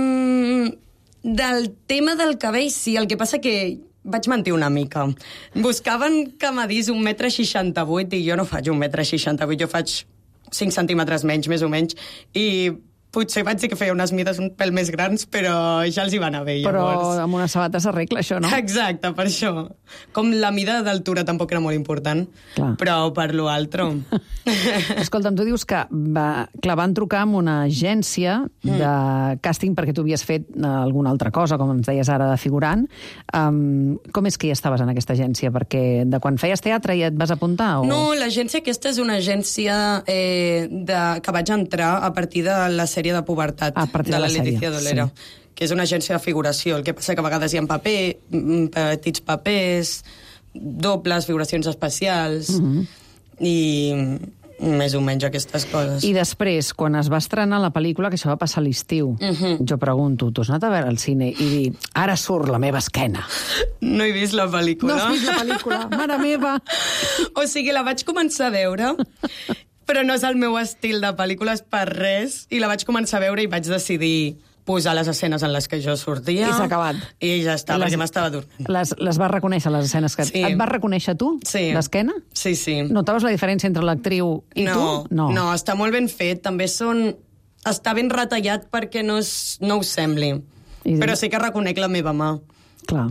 S: Del tema del cabell, sí. El que passa que vaig mentir una mica. Buscaven que m'adís 1,68 m i jo no faig 1,68 m, jo faig 5 centímetres menys, més o menys, i potser vaig dir que feia unes mides un pèl més grans, però ja els hi va anar bé, llavors.
M: Però amb una sabata s'arregla això, no?
S: Exacte, per això. Com la mida d'altura tampoc era molt important, però per lo altre...
M: Escolta'm, tu dius que van trucar amb una agència de càsting perquè tu havies fet alguna altra cosa, com ens deies ara, de figurant. Com és que hi estaves en aquesta agència? Perquè de quan feies teatre ja et vas apuntar? O...
S: No, l'agència aquesta és una agència que vaig entrar a partir de la sèrie de pubertat de la Leticia Dolera, que és una agència de figuració. El que passa que a vegades hi ha petits papers, dobles, figuracions especials, i més o menys aquestes coses.
M: I després, quan es va estrenar la pel·lícula, que això va passar a l'estiu, jo pregunto, tu has anat a veure al cine i dir, ara surt la meva esquena?
S: No he vist la pel·lícula.
M: No has vist la pel·lícula? Mare meva!
S: O sigui, la vaig començar a veure... però no és el meu estil de pel·lícules per res, i la vaig començar a veure i vaig decidir posar les escenes en les que jo sortia.
M: I s'ha acabat.
S: I ja està, perquè m'estava dormint.
M: Les vas reconèixer, les escenes que... Sí. Et vas reconèixer tu, d'esquena?
S: Sí, sí.
M: Notaves la diferència entre l'actriu i tu?
S: No, està molt ben fet. També està ben retallat perquè no ho sembli. Però sí que reconec la meva mà.
M: Clar.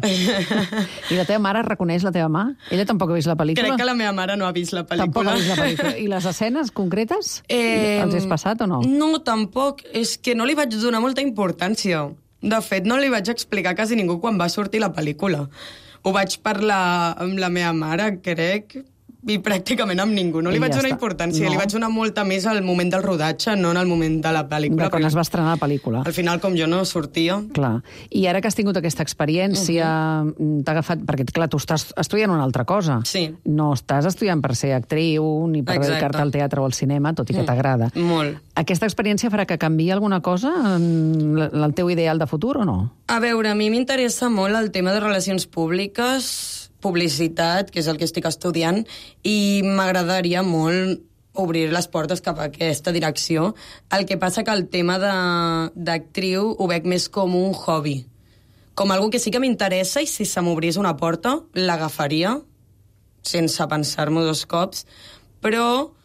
M: I la teva mare reconeix la teva mà? Ella tampoc ha vist la pel·lícula?
S: Crec que la meva mare no ha vist la pel·lícula.
M: Tampoc ha vist la pel·lícula. I les escenes concretes? Els has passat o no?
S: No, tampoc. És que no li vaig donar molta importància. De fet, no li vaig explicar quasi ningú quan va sortir la pel·lícula. Ho vaig parlar amb la meva mare, crec, i pràcticament amb ningú. No li vaig donar importància. Li vaig donar molta més al moment del rodatge, no en el moment de la pel·lícula.
M: De quan es va estrenar la pel·lícula.
S: Al final, com jo no sortia...
M: Clar. I ara que has tingut aquesta experiència, t'ha agafat... Perquè, clar, tu estàs estudiant una altra cosa.
S: Sí.
M: No estàs estudiant per ser actriu, ni per dedicar-te al teatre o al cinema, tot i que t'agrada.
S: Molt.
M: Aquesta experiència farà que canviï alguna cosa en el teu ideal de futur o no?
S: A veure, a mi m'interessa molt el tema de relacions públiques, publicitat, que és el que estic estudiant, i m'agradaria molt obrir les portes cap a aquesta direcció. El que passa que el tema d'actriu ho veig més com un hobby. Com algo que sí que m'interessa, i si se m'obrís una porta, l'agafaria, sense pensar-m'ho 2 cops, però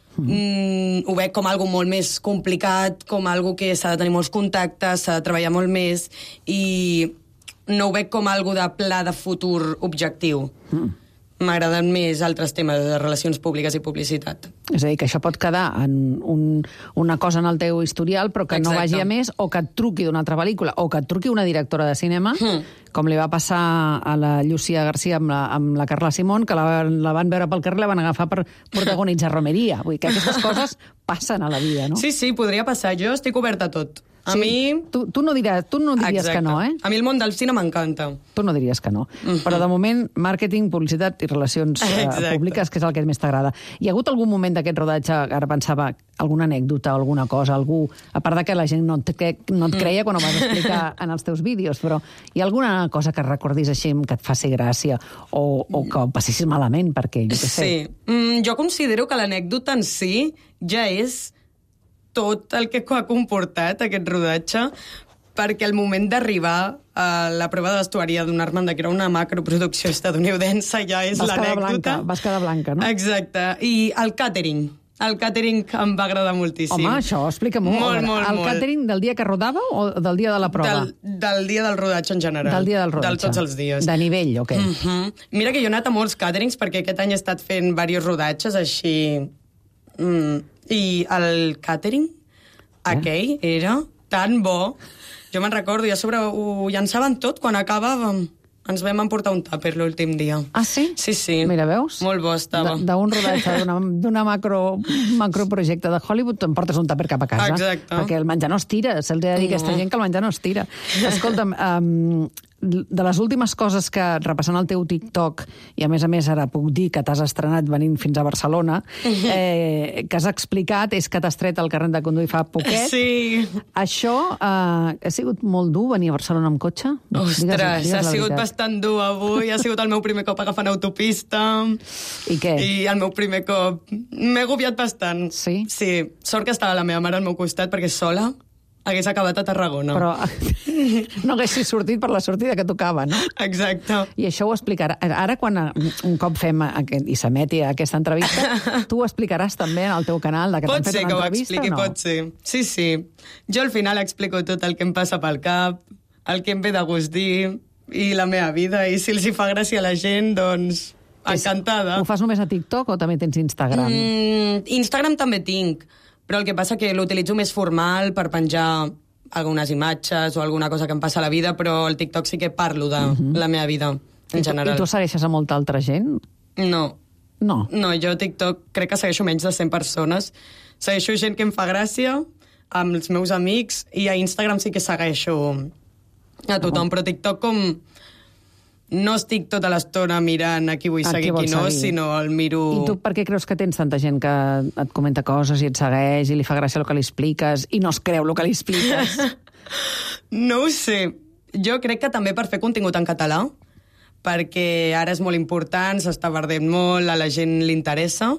S: ho veig com algo molt més complicat, com algo que s'ha de tenir molts contactes, s'ha de treballar molt més, i no ho veig com algo de pla de futur objectiu. M'agraden més altres temes de relacions públiques i publicitat.
M: És a dir, que això pot quedar en una cosa en el teu historial, però que no vagi a més, o que et truqui d'una altra pel·lícula, o que et truqui una directora de cinema, com li va passar a la Llucia García amb la Carla Simón, que la van veure pel carrer i la van agafar per protagonitzar Romeria. Vull dir que aquestes coses passen a la vida, no?
S: Sí, podria passar. Jo estic oberta a tot. A mi...
M: Tu no diries que no, eh?
S: A mi el món del cine m'encanta.
M: Tu no diries que no. Però de moment, màrqueting, publicitat i relacions públiques, que és el que més t'agrada. Hi ha hagut algun moment d'aquest rodatge, ara pensava, alguna anècdota, alguna cosa, algú... A part de que la gent no et creia quan ho vas explicar en els teus vídeos, però hi ha alguna cosa que recordis així que et faci gràcia o que ho passessis malament, perquè jo què sé.
S: Sí. Jo considero que l'anècdota en si ja és tot el que ha comportat aquest rodatge, perquè el moment d'arribar la prova de vestuari a donar-me'n que era una macroproducció estadounidense, ja és l'anècdota.
M: Vas quedar blanca, no?
S: Exacte. I el catering. El catering em va agradar moltíssim.
M: Home, això, explica-m'ho.
S: Molt.
M: El catering del dia que rodava o del dia de la prova?
S: Del dia del rodatge en general.
M: Del dia del rodatge.
S: De tots els dies.
M: De nivell, o què?
S: Mira que jo he anat a molts caterings perquè aquest any he estat fent diversos rodatges així. I el catering aquell era tan bo. Jo me'n recordo, i a sobre ho llançaven tot quan acabàvem. Ens vam emportar un tàper l'últim dia.
M: Ah, sí?
S: Sí.
M: Mira, veus?
S: Molt bo estava.
M: D'un rodatge, d'una macroprojecte de Hollywood, te'n portes un tàper cap a casa.
S: Exacte.
M: Perquè el menjar no es tira. Se'ls ha de dir a aquesta gent que el menjar no es tira. Escolta'm, de les últimes coses que, repassant el teu TikTok, i a més ara puc dir que t'has estrenat venint fins a Barcelona, que has explicat és que t'has tret el carnet de conduir fa poquet.
S: Sí.
M: Això ha sigut molt dur, venir a Barcelona amb cotxe?
S: Ostres, ha sigut bastant dur avui. Ha sigut el meu primer cop agafant autopista.
M: I què?
S: I el meu primer cop m'he agobiat bastant.
M: Sí?
S: Sí. Sort que estava la meva mare al meu costat, perquè sola hagués acabat a Tarragona.
M: Però no haguessis sortit per la sortida que tocava, no?
S: Exacte.
M: I això ho explicarà. Ara, quan un cop fem i s'emeti aquesta entrevista, tu ho explicaràs també en el teu canal de que t'han fet una entrevista, o no?
S: Pot ser. Sí. Jo al final explico tot el que em passa pel cap, el que em ve de gust dir i la meva vida, i si els hi fa gràcia a la gent, doncs encantada.
M: Ho fas només a TikTok o també tens Instagram?
S: Instagram també tinc, però el que passa que l'utilitzo més formal per penjar algunes imatges o alguna cosa que em passa a la vida, però al TikTok sí que parlo de la meva vida en general.
M: I tu segueixes a molta altra gent?
S: No.
M: No?
S: No, jo a TikTok crec que segueixo menys de 100 persones. Segueixo gent que em fa gràcia, amb els meus amics, i a Instagram sí que segueixo a tothom, però TikTok com no estic tota l'estona mirant a qui vull seguir, qui no, sinó el miro...
M: I tu per què creus que tens tanta gent que et comenta coses i et segueix i li fa gràcia el que li expliques i no es creu el que li expliques?
S: No ho sé. Jo crec que també per fer contingut en català, perquè ara és molt important, s'està perdent molt, a la gent li interessa,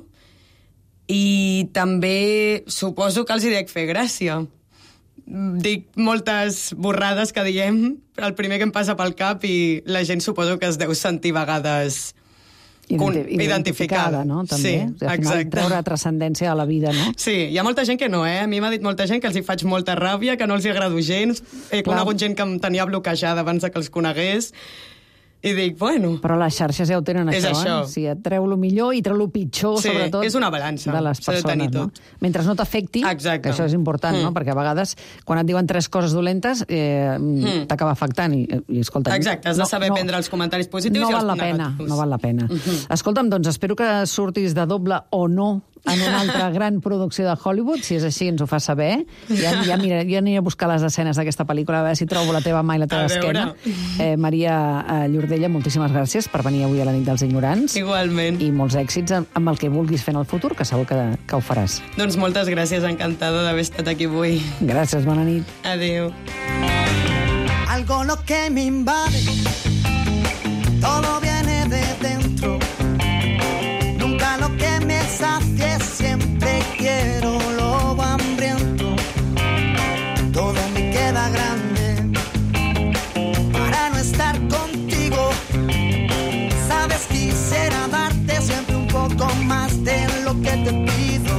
S: i també suposo que els hi dec fer gràcia. Dic moltes borrades que diem, però el primer que em passa pel cap, i la gent suposo que es deu sentir a vegades identificada,
M: no? També.
S: Sí,
M: al final treure transcendència a la vida, no?
S: Sí, hi ha molta gent que no, A mi m'ha dit molta gent que els hi faig molta ràbia, que no els hi agrado gens. He conegut gent que em tenia bloquejada abans que els conegués. I dic, bueno...
M: Però les xarxes ja ho tenen,
S: això.
M: Si et treu el millor i treu el pitjor, sobretot...
S: Sí, és una balança.
M: De les persones, no? Mentre no t'afecti, que això és important, no? Perquè a vegades, quan et diuen 3 coses dolentes, t'acaba afectant. I escolta...
S: Exacte, has de saber prendre els comentaris positius i els negatius.
M: No val la pena. Escolta'm, doncs espero que surtis de doble o no en una altra gran producció de Hollywood. Si és així, ens ho fa saber. Ja aniré a buscar les escenes d'aquesta pel·lícula, a veure si trobo la teva mà i la teva esquena. Maria Llordella, moltíssimes gràcies per venir avui a la nit dels ignorants.
S: Igualment.
M: I molts èxits amb el que vulguis fer en el futur, que segur que ho faràs.
S: Doncs moltes gràcies, encantada d'haver estat aquí avui.
M: Gràcies, bona nit.
S: Adéu.
T: Algo lo que me invade, todo viene de dentro. Nunca lo que me sacie, siempre quiero lo hambriento. Todo me queda grande para no estar contigo. Sabes, quisiera darte siempre un poco más de lo que te pido.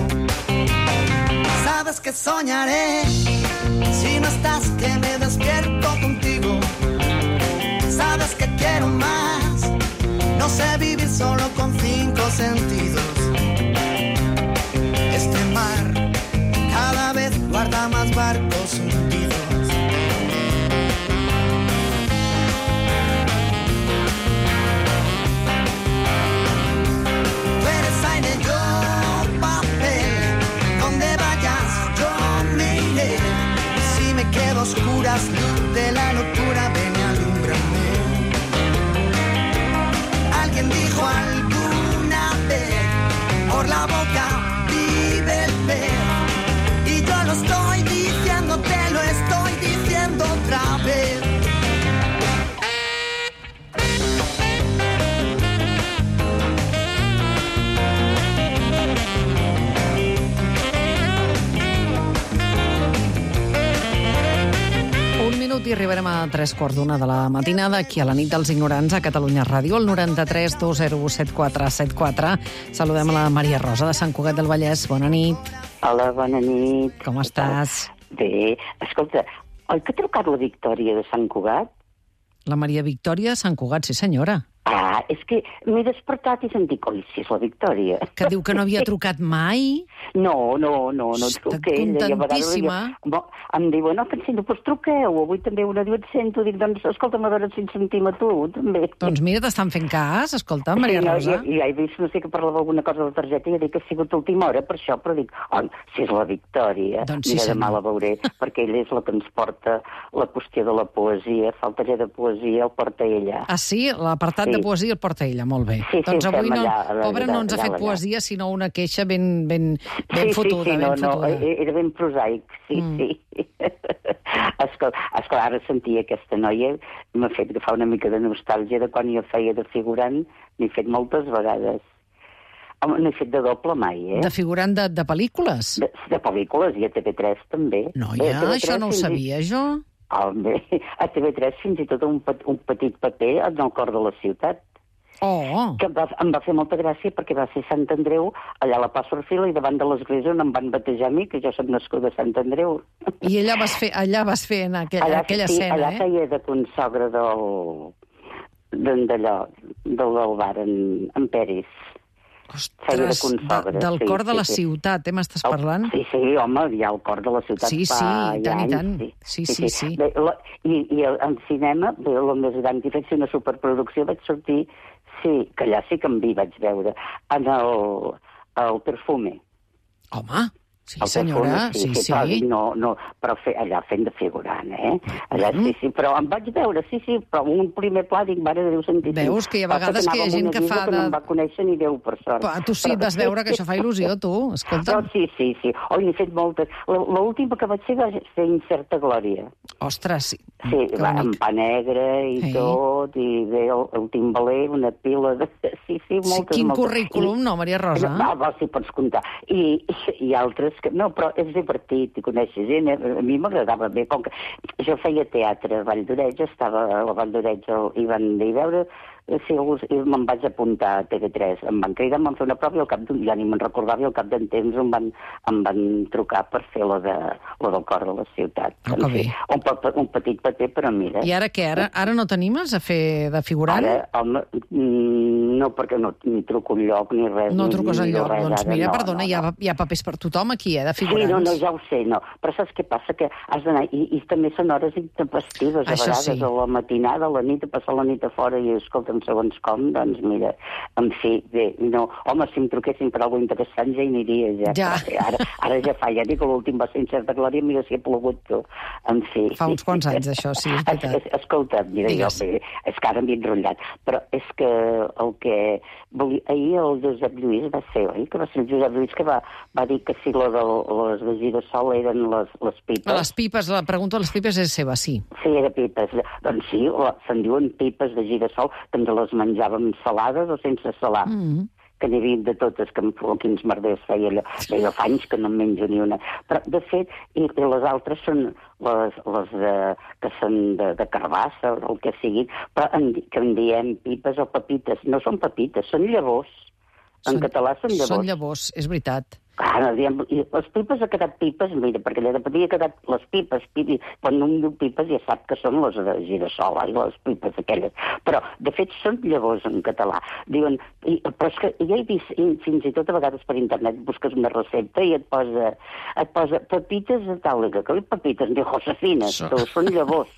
T: Sabes que soñaré si no estás, que me despierto contigo. Sabes que quiero más, no sé vivir solo con 5 sentidos. Este mar cada vez guarda más barcos hundidos. Tú eres aire, yo papel, donde vayas yo me iré. Si me quedo a oscuras, luz de la locura, ven y alúmbrame. Alguien dijo alguna vez, por la boca vive el pez. Y yo lo estoy diciendo, te lo estoy diciendo otra vez.
M: i arribarem a 3:15 de la matinada, aquí a la nit dels ignorants a Catalunya Ràdio, el 93 201 7474. Saludem a la Maria Rosa de Sant Cugat del Vallès. Bona nit.
U: Hola, bona nit.
M: Com estàs?
U: Bé, escolta, oi que ha trucat la Victòria de Sant Cugat?
M: La Maria Victòria de Sant Cugat, sí senyora.
U: Ah, és que m'he despertat i sentit, oi, si és la Victòria.
M: Que diu que no havia trucat mai?
U: No truca ella.
M: Contentíssima.
U: Em diu, no, que si no, doncs truqueu. Avui també una diu, et sento. Dic, doncs, escolta'm, a veure si ens sentim a tu, també.
M: Doncs mira, t'estan fent cas, escolta, Maria Rosa.
U: I he vist, no sé, que parlava alguna cosa de la targeta i he dit que ha sigut última hora per això, però dic, si és la Victòria,
M: doncs
U: mira, demà la veuré, perquè ella és la que ens porta la qüestió de la poesia, fa el taller de poesia, el porta ella.
M: Ah, sí? L'apartat de poesia el porta ella, molt bé.
U: Sí,
M: doncs avui pobra no ens ha fet poesia, sinó una queixa ben fotuda.
U: Era ben prosaic, sí. Esclar, ara sentia aquesta noia, m'ha fet agafar una mica de nostàlgia de quan jo feia de figurant, n'he fet moltes vegades. Home, n'he fet de doble mai,
M: De figurant de pel·lícules?
U: De pel·lícules, i a TV3 també.
M: Noia, això no ho sabia, jo.
U: Home, a TV3 fins i tot un petit paper en el cor de la ciutat. Que em va fer molta gràcia perquè va ser Sant Andreu, allà a la Passa Orfila, i davant de l'església on em van batejar a mi, que jo soc nascuda a Sant Andreu.
M: I allà vas fer en aquella escena,
U: allà feia de consogra del bar, en Peris.
M: Ostres, del cor de la ciutat, m'estàs parlant?
U: Sí, home, hi ha el cor de la ciutat.
M: Sí, i tant. Sí.
U: I al cinema, el més gran que he fet una superproducció, vaig sortir, que allà sí que em vaig veure, en el Perfume.
M: Home, sí, senyora, sí.
U: Però allà fent de figurant, Allà sí, però em vaig veure, però un primer pla dic, mare de Déu santíssim.
M: Veus que hi ha vegades que hi ha gent que fa
U: de... No em va conèixer ni Déu, per sort.
M: Tu sí et vas veure que això fa il·lusió, tu, escolta.
U: Sí. N'he fet moltes. L'última que vaig fer va ser Incerta Glòria.
M: Ostres, sí.
U: Sí, amb pa negre i tot, i bé, el timbaler, una pila de... Sí, moltes.
M: Quin currículum, no, Maria Rosa?
U: Sí, pots comptar. I altres que... No, però és divertit, i coneixes gent. A mi m'agradava bé, com que jo feia teatre a Vall d'Oreig, estava a la Vall d'Oreig i van dir, veure... Sí, me'n vaig apuntar a TV3. Em van cridar, em van fer una prova i al cap d'un... Ja ni me'n recordava, i al cap d'un temps em van trucar per fer lo del cor de la ciutat. Un petit paper, però mira...
M: I ara què? Ara no t'animes a fer de figurant?
U: Ara, home, no, perquè no ni truco enlloc ni res.
M: No truques enlloc, doncs mira, perdona, hi ha papers per tothom aquí, de figurants.
U: Sí, no, ja ho sé, no. Però saps què passa? Que has d'anar... I també són hores intempestives, a vegades, a la matinada, a la nit, a passar la nit a fora i, escolta, segons com, doncs mira, en fi, bé, no, home, si em truquessin per alguna interessant ja hi aniria, ja. Ara ja fa, ja dic que l'últim va ser Incerta Glòria, mira si ha plogut tu, en fi.
M: Fa uns quants anys d'això, sí, és veritat.
U: Escolta, mira, és que ara m'he enrotllat, però és que el que volia... Ahir el Josep Lluís va ser, oi? Que va ser el Josep Lluís que va dir que si les de Girasol eren les pipes.
M: Les pipes, la pregunta de les pipes és seva, sí.
U: Sí, era pipes. Doncs sí, se'n diuen pipes de Girasol, que ens les menjàvem salades o sense salar. Que n'hi havia de totes, que quins merders feia allò. Jo fa anys que no en menjo ni una. Però, de fet, i les altres són les que són de carbassa, o el que siguin, però que en diem pipes o papites. No són papites, són llavors. En català són llavors.
M: Són llavors, és veritat.
U: Clar, i les pipes ha quedat pipes, mira, perquè allà de petit ha quedat les pipes, quan un diu pipes ja sap que són les de Girasol, les pipes aquelles, però de fet són llavors en català. Diuen, però és que ja he vist, fins i tot a vegades per internet busques una recepta i et posa papites de tal, que papites de Josefines, són llavors.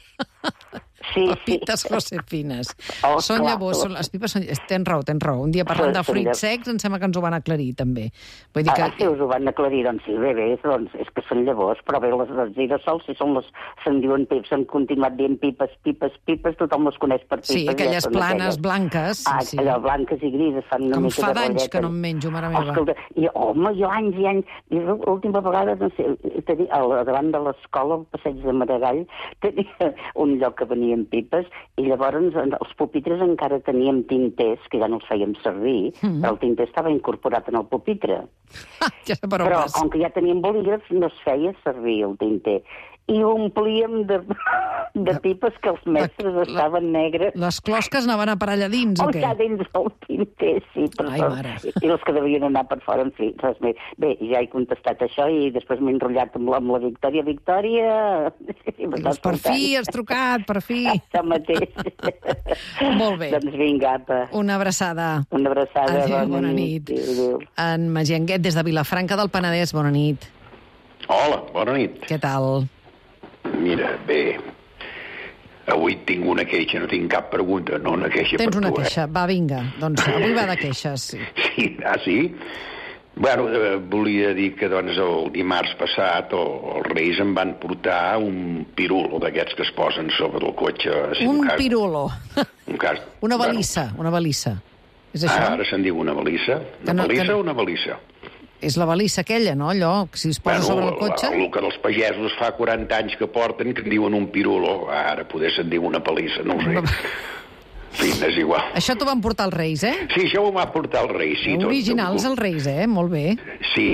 M: Papites Josefines. Són llavors, les pipes són... Tens raó. Un dia parlant de fruits secs em sembla que ens ho van aclarir, també. Vull dir que...
U: Sí, us ho van aclarir, doncs sí, bé, doncs és que són llavors, però bé, les Girasol, si són se'n diuen pipes, s'han continuat dient pipes, tothom les coneix per pipes.
M: Sí, aquelles planes blanques.
U: Allò blanques i grises, fan una mica de
M: ratlleta. Com fa d'anys que no em menjo, mare meva.
U: Escolta, home, jo anys i anys, i l'última vegada, no sé, davant de l'escola, al passeig de Maragall, tenia un lloc que venien pipes, i llavors els pupitres encara teníem tinters, que ja no els fèiem servir, però el tinter estava incorporat en el pupitre.
M: Ja sé per on
U: però
M: vas.
U: com que ja teníem bolígrafs, no es feia servir el tinter. i omplíem de pipes que els mestres estaven negres.
M: Les closques anaven a parar allà dins, o què?
U: Allà dins del tinter, sí.
M: Ai, mare.
U: I els que devien anar per fora, en fi, res més. Bé, ja he contestat això i després m'he enrotllat amb la Victòria. Victòria...
M: Doncs per fi has trucat, per fi.
U: Això mateix.
M: Molt bé.
U: Doncs vinga, apa.
M: Una abraçada.
U: Una abraçada.
M: Adéu, bona nit.
U: Adéu.
M: En Magí Anguet, des de Vilafranca del Penedès, bona nit.
C: Hola, bona nit.
M: Què tal?
C: Mira, bé, avui tinc una queixa, no tinc cap pregunta, no una queixa per tu.
M: Tens una queixa, va, vinga, doncs avui va de queixes.
C: Sí? Bueno, volia dir que doncs, el dimarts passat els Reis em van portar un pirulo d'aquests que es posen sobre el cotxe.
M: Pirulo. Una balissa, una balissa. És això?
C: Ara se'n diu una balissa. Una balissa o una balissa?
M: És la balissa aquella, no? Allò, si es posa sobre el cotxe...
C: El que els pagesos fa 40 anys que porten, que en diuen un pirulo. Ara poder se'n diu una palissa, no ho sé. En fi, és igual.
M: Això t'ho van portar els Reis, eh?
C: Sí, això ho va portar els Reis, sí.
M: Originals els Reis, Molt bé.
C: Sí.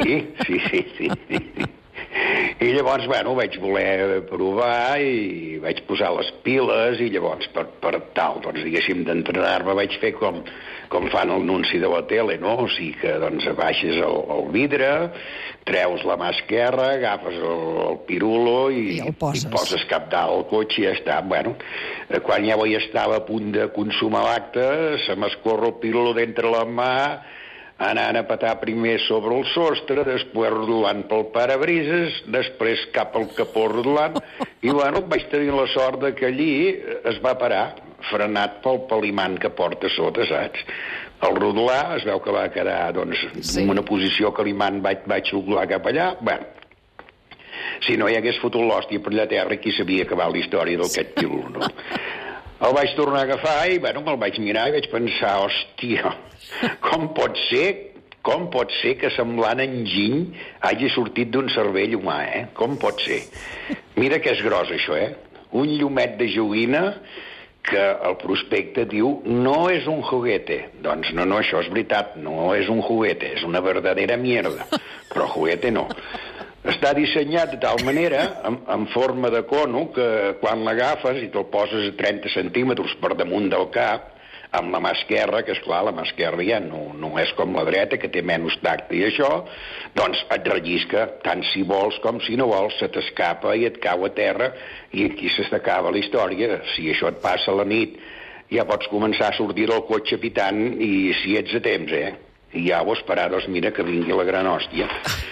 C: I llavors, bueno, vaig voler provar i vaig posar les piles i llavors per tal, doncs, diguéssim, d'entrenar-me vaig fer com fan el anunci de la tele, no? O sigui que, doncs, abaixes el vidre, treus la mà esquerra, agafes el pirulo i poses cap dalt al cotxe i ja està. Bueno, quan ja estava a punt de consumar l'acte, se m'escorre el pirulo d'entre la mà, anant a petar primer sobre el sostre, després rodolant pel parabrises, després cap al capó rodolant, i bueno, vaig tenir la sort de que allí es va parar, frenat pel palimant que porta sota, saps? El rodolar es veu que va quedar, doncs, en una posició que l'imant vaig rodolar cap allà, bueno, si no hi hagués fotut l'hòstia per allà a terra, qui sabia acabar la història d'aquest pirulo, no? El vaig tornar a agafar i, bueno, me'l vaig mirar i vaig pensar, hòstia, com pot ser que semblant enginy hagi sortit d'un cervell humà, Com pot ser? Mira que és gros, això, Un llumet de joguina que el prospecte diu no és un juguete. Doncs no, això és veritat, no és un juguete, és una verdadera mierda. Però juguete no. Està dissenyat de tal manera, en forma de cono, que quan l'agafes i te'l poses a 30 centímetres per damunt del cap, amb la mà esquerra, que esclar, la mà esquerra ja no és com la dreta, que té menys tacte i això, doncs et rellisca, tant si vols com si no vols, se t'escapa i et cau a terra i aquí se t'acaba la història. Si això et passa a la nit, ja pots començar a sortir del cotxe pitant i si ets a temps, I ja ho esperar, doncs mira que vingui la gran hòstia.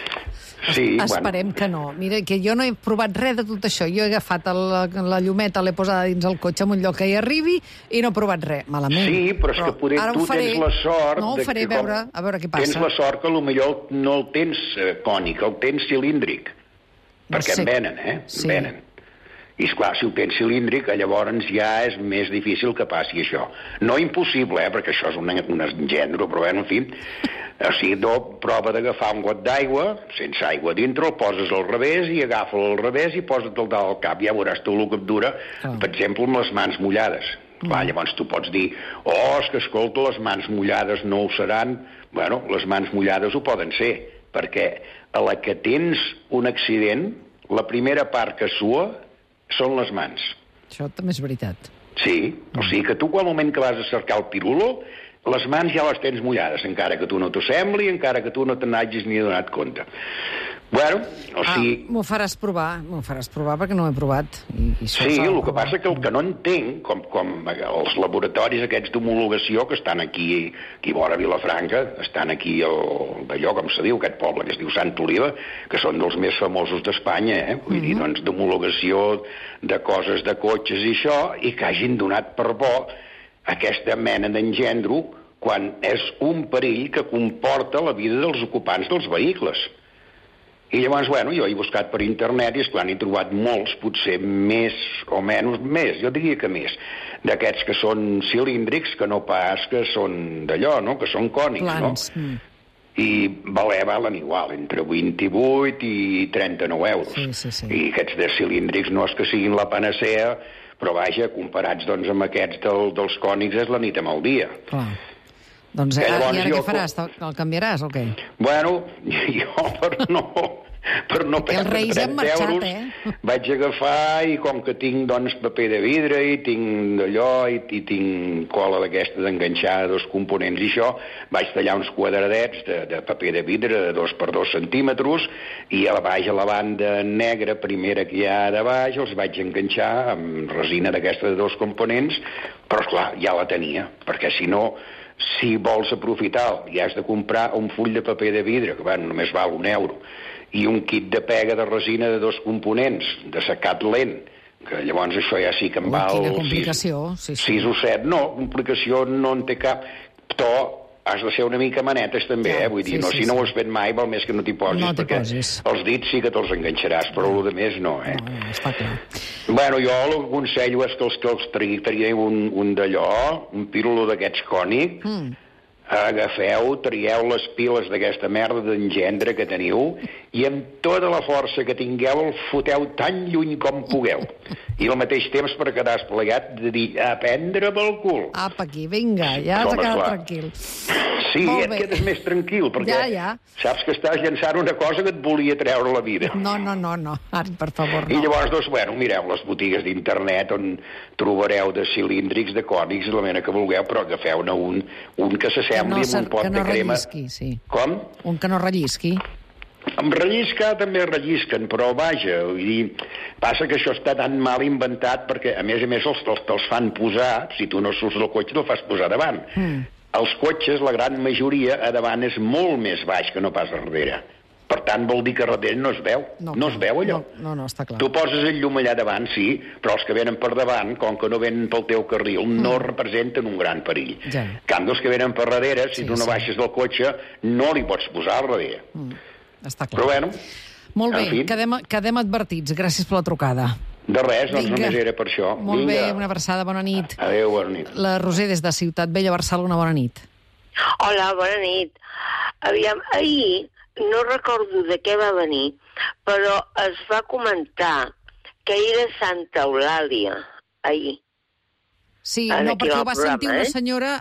C: Sí,
M: esperem que no. Mira, que jo no he provat res de tot això. Jo he agafat la llumeta, l'he posada dins el cotxe en un lloc que hi arribi i no he provat res. Malament.
C: Sí, però és que poder tu tens la sort...
M: No, ho faré, a veure què passa.
C: Tens la sort que potser no el tens cònic, el tens cilíndric. Perquè en venen,
M: Sí.
C: En venen. I, esclar, si ho tens cilíndric, llavors ja és més difícil que passi això. No impossible, perquè això és un engendre, però en fi... O sigui, prova d'agafar un got d'aigua, sense aigua dintre, el poses al revés i agafa-lo al revés i posa-te'l dalt al cap. Ja veuràs tu el que et dura, per exemple, amb les mans mullades. Clar, llavors tu pots dir, és que escolta, les mans mullades no ho seran. Bueno, les mans mullades ho poden ser, perquè a la que tens un accident, la primera part que sua són les mans.
M: Això també és veritat.
C: Sí, o sigui que tu, al moment que vas a cercar el pirulo, les mans ja les tens mullades, encara que tu no t'ho sembli, encara que tu no te n'hagis ni donat compte. Bueno, o sigui...
M: M'ho faràs provar perquè no ho he provat.
C: Sí, el que passa que el que no entenc, com els laboratoris aquests d'homologació que estan aquí vora Vilafranca, estan aquí d'allò, com se diu, aquest poble que es diu Sant Oliva, que són dels més famosos d'Espanya, vull dir, doncs, d'homologació de coses de cotxes i això, i que hagin donat per bo aquesta mena d'engendro quan és un perill que comporta la vida dels ocupants dels vehicles. I llavors, bueno, jo he buscat per internet i, esclar, n'he trobat molts, potser més o menys, jo diria que més, d'aquests que són cilíndrics, que no pas que són d'allò, no?, que són cònics,
M: plans,
C: no? I valen igual, entre 28 i 39 euros.
M: Sí.
C: I aquests de cilíndrics no és que siguin la panacea, però vaja, comparats doncs, amb aquests dels cònics és la nit amb el dia.
M: Clar. Doncs i ara què faràs? El canviaràs o què?
C: Bueno, jo per no per no perdre 30 euros, vaig agafar i com que tinc doncs paper de vidre i tinc d'allò i tinc cola d'aquesta d'enganxar dos components i això, vaig tallar uns quadradets de paper de vidre de 2 per 2 centímetres i a la banda negra primera que hi ha de baix els vaig enganxar amb resina d'aquesta de 2 components, però esclar, ja la tenia, perquè si no, si vols aprofitar i has de comprar un full de paper de vidre, que només val €1, i un kit de pega de resina de 2 components, de secat lent, que llavors això ja sí que em val...
M: Quina complicació,
C: 6 o 7, no, complicació no en té cap. Però has de ser una mica manetes també, vull dir, si no ho has fet mai, val més que no t'hi posis, perquè els dits sí que te'ls enganxaràs, però el de més no,
M: està clar.
C: Bueno, jo el que aconsello és que els tragueu un d'allò, un pílolo d'aquests cònic, agafeu, trieu les piles d'aquesta merda d'engendre que teniu i amb tota la força que tingueu el foteu tan lluny com pugueu. I al mateix temps per quedar esplegat de dir a prendre pel cul.
M: Apa, aquí, vinga, ja has quedat tranquil.
C: Sí, et quedes més tranquil, perquè saps que estàs llançant una cosa que et volia treure la vida.
M: No, Art, per favor, no.
C: I llavors, doncs, mireu les botigues d'internet on trobareu de cilíndrics, de cònics, de la mena que vulgueu, però agafeu-ne un que s'assembli amb un pot de crema. Com?
M: Un que no rellisqui.
C: Amb relliscar també rellisquen, però vaja, vull dir, passa que això està tan mal inventat perquè, a més te'ls fan posar, si tu no surts del cotxe, te'l fas posar davant. Els cotxes, la gran majoria, a davant és molt més baix que no pas a darrere. Per tant, vol dir que a darrere no es veu. No es veu, allò.
M: No, està clar.
C: Tu poses el llum allà davant, sí, però els que venen per davant, com que no venen pel teu carril, no representen un gran perill. En canvi, els que venen per darrere, si tu no baixes del cotxe, no li pots posar al darrere.
M: Està clar.
C: Però bueno...
M: Molt bé, quedem advertits. Gràcies per la trucada.
C: De res, doncs només era per això.
M: Molt bé, una abraçada, bona nit.
C: Adéu, bona nit.
M: La Roser des de Ciutat Vella, Barcelona, bona nit.
O: Hola, bona nit. Aviam, ahir no recordo de què va venir, però es va comentar que era Santa Eulàlia, ahir.
M: Sí, no, perquè ho va sentir una senyora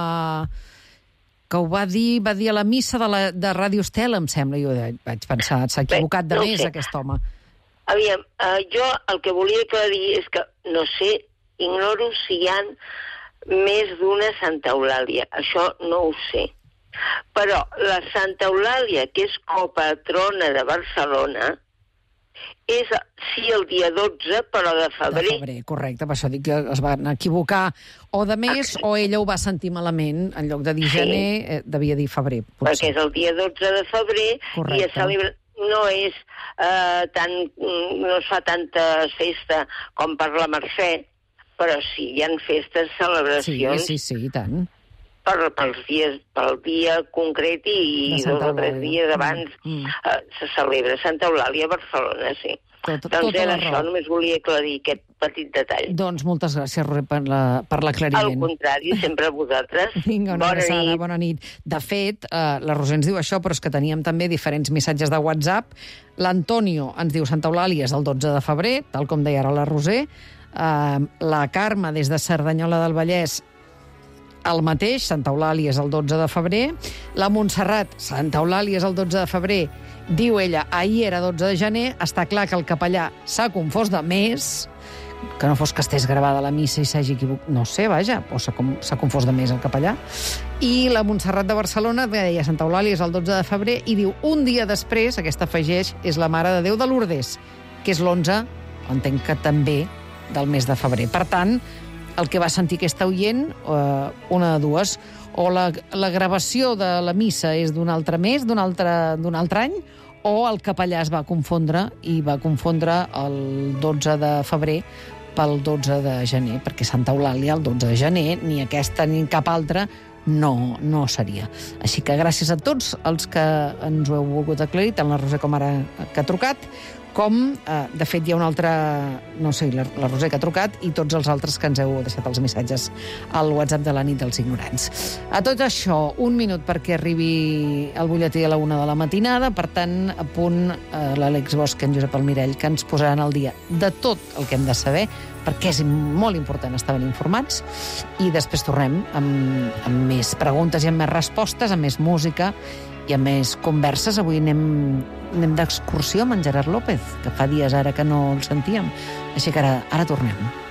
M: que ho va dir a la missa de Ràdio Estel, em sembla. Jo vaig pensar, s'ha equivocat de més, aquest home.
O: Aviam, jo el que volia aclarir és que, no sé, ignoro si hi ha més d'una Santa Eulàlia. Això no ho sé. Però la Santa Eulàlia, que és copatrona de Barcelona, és, sí, el dia 12, però de febrer.
M: De febrer, correcte, per això dic que es van equivocar o de mes o ella ho va sentir malament, en lloc de dir gener, devia dir febrer.
O: Perquè és el dia 12 de febrer i es celebra... No és no es fa tanta festa com per la Mercè, però sí, hi ha festes, celebracions.
M: Sí, i tant.
O: Pel dia concret i 2 o 3 dies abans se celebra Santa Eulàlia a Barcelona, sí. Doncs era això, només volia aclarir aquest petit detall.
M: Doncs moltes gràcies, Roser, per l'aclariment.
O: Al contrari, sempre a vosaltres.
M: Vinga, una abraçada, bona nit. De fet, la Roser ens diu això, però és que teníem també diferents missatges de WhatsApp. L'Antonio ens diu Santa Eulàlia és el 12 de febrer, tal com deia ara la Roser. La Carme, des de Cerdanyola del Vallès, el mateix, Santa Eulàlia és el 12 de febrer. La Montserrat, Santa Eulàlia és el 12 de febrer. Diu ella, ahir era 12 de gener, està clar que el capellà s'ha confós de mes, que no fos que estés gravada la missa i s'hagi equivocat, no sé, vaja, o s'ha confós de mes el capellà. I la Montserrat de Barcelona deia Santa Eulàlia és el 12 de febrer i diu, un dia després, aquesta afegeix, és la Mare de Déu de Lourdes, que és l'11, entenc que també, del mes de febrer. Per tant, el que va sentir aquesta oient, una de dues, o la gravació de la missa és d'un altre mes, d'un altre any, o el capellà es va confondre i va confondre el 12 de febrer pel 12 de gener, perquè Santa Eulàlia el 12 de gener, ni aquesta ni cap altra, no seria. Així que gràcies a tots els que ens ho heu volgut aclarir, tant la Roser com ara que ha trucat, com, de fet, hi ha una altra... No sé, la Roser que ha trucat i tots els altres que ens heu deixat els missatges al WhatsApp de la nit dels ignorants. A tot això, 1 minut perquè arribi el butlletí a la 1 de la matinada. Per tant, a punt l'Àlex Bosch i en Josep Almirall, que ens posaran al dia de tot el que hem de saber, perquè és molt important estar ben informats. I després tornem amb més preguntes i amb més respostes, amb més música I a més converses, avui anem d'excursió amb en Gerard López, que fa dies ara que no el sentíem. Així que ara tornem.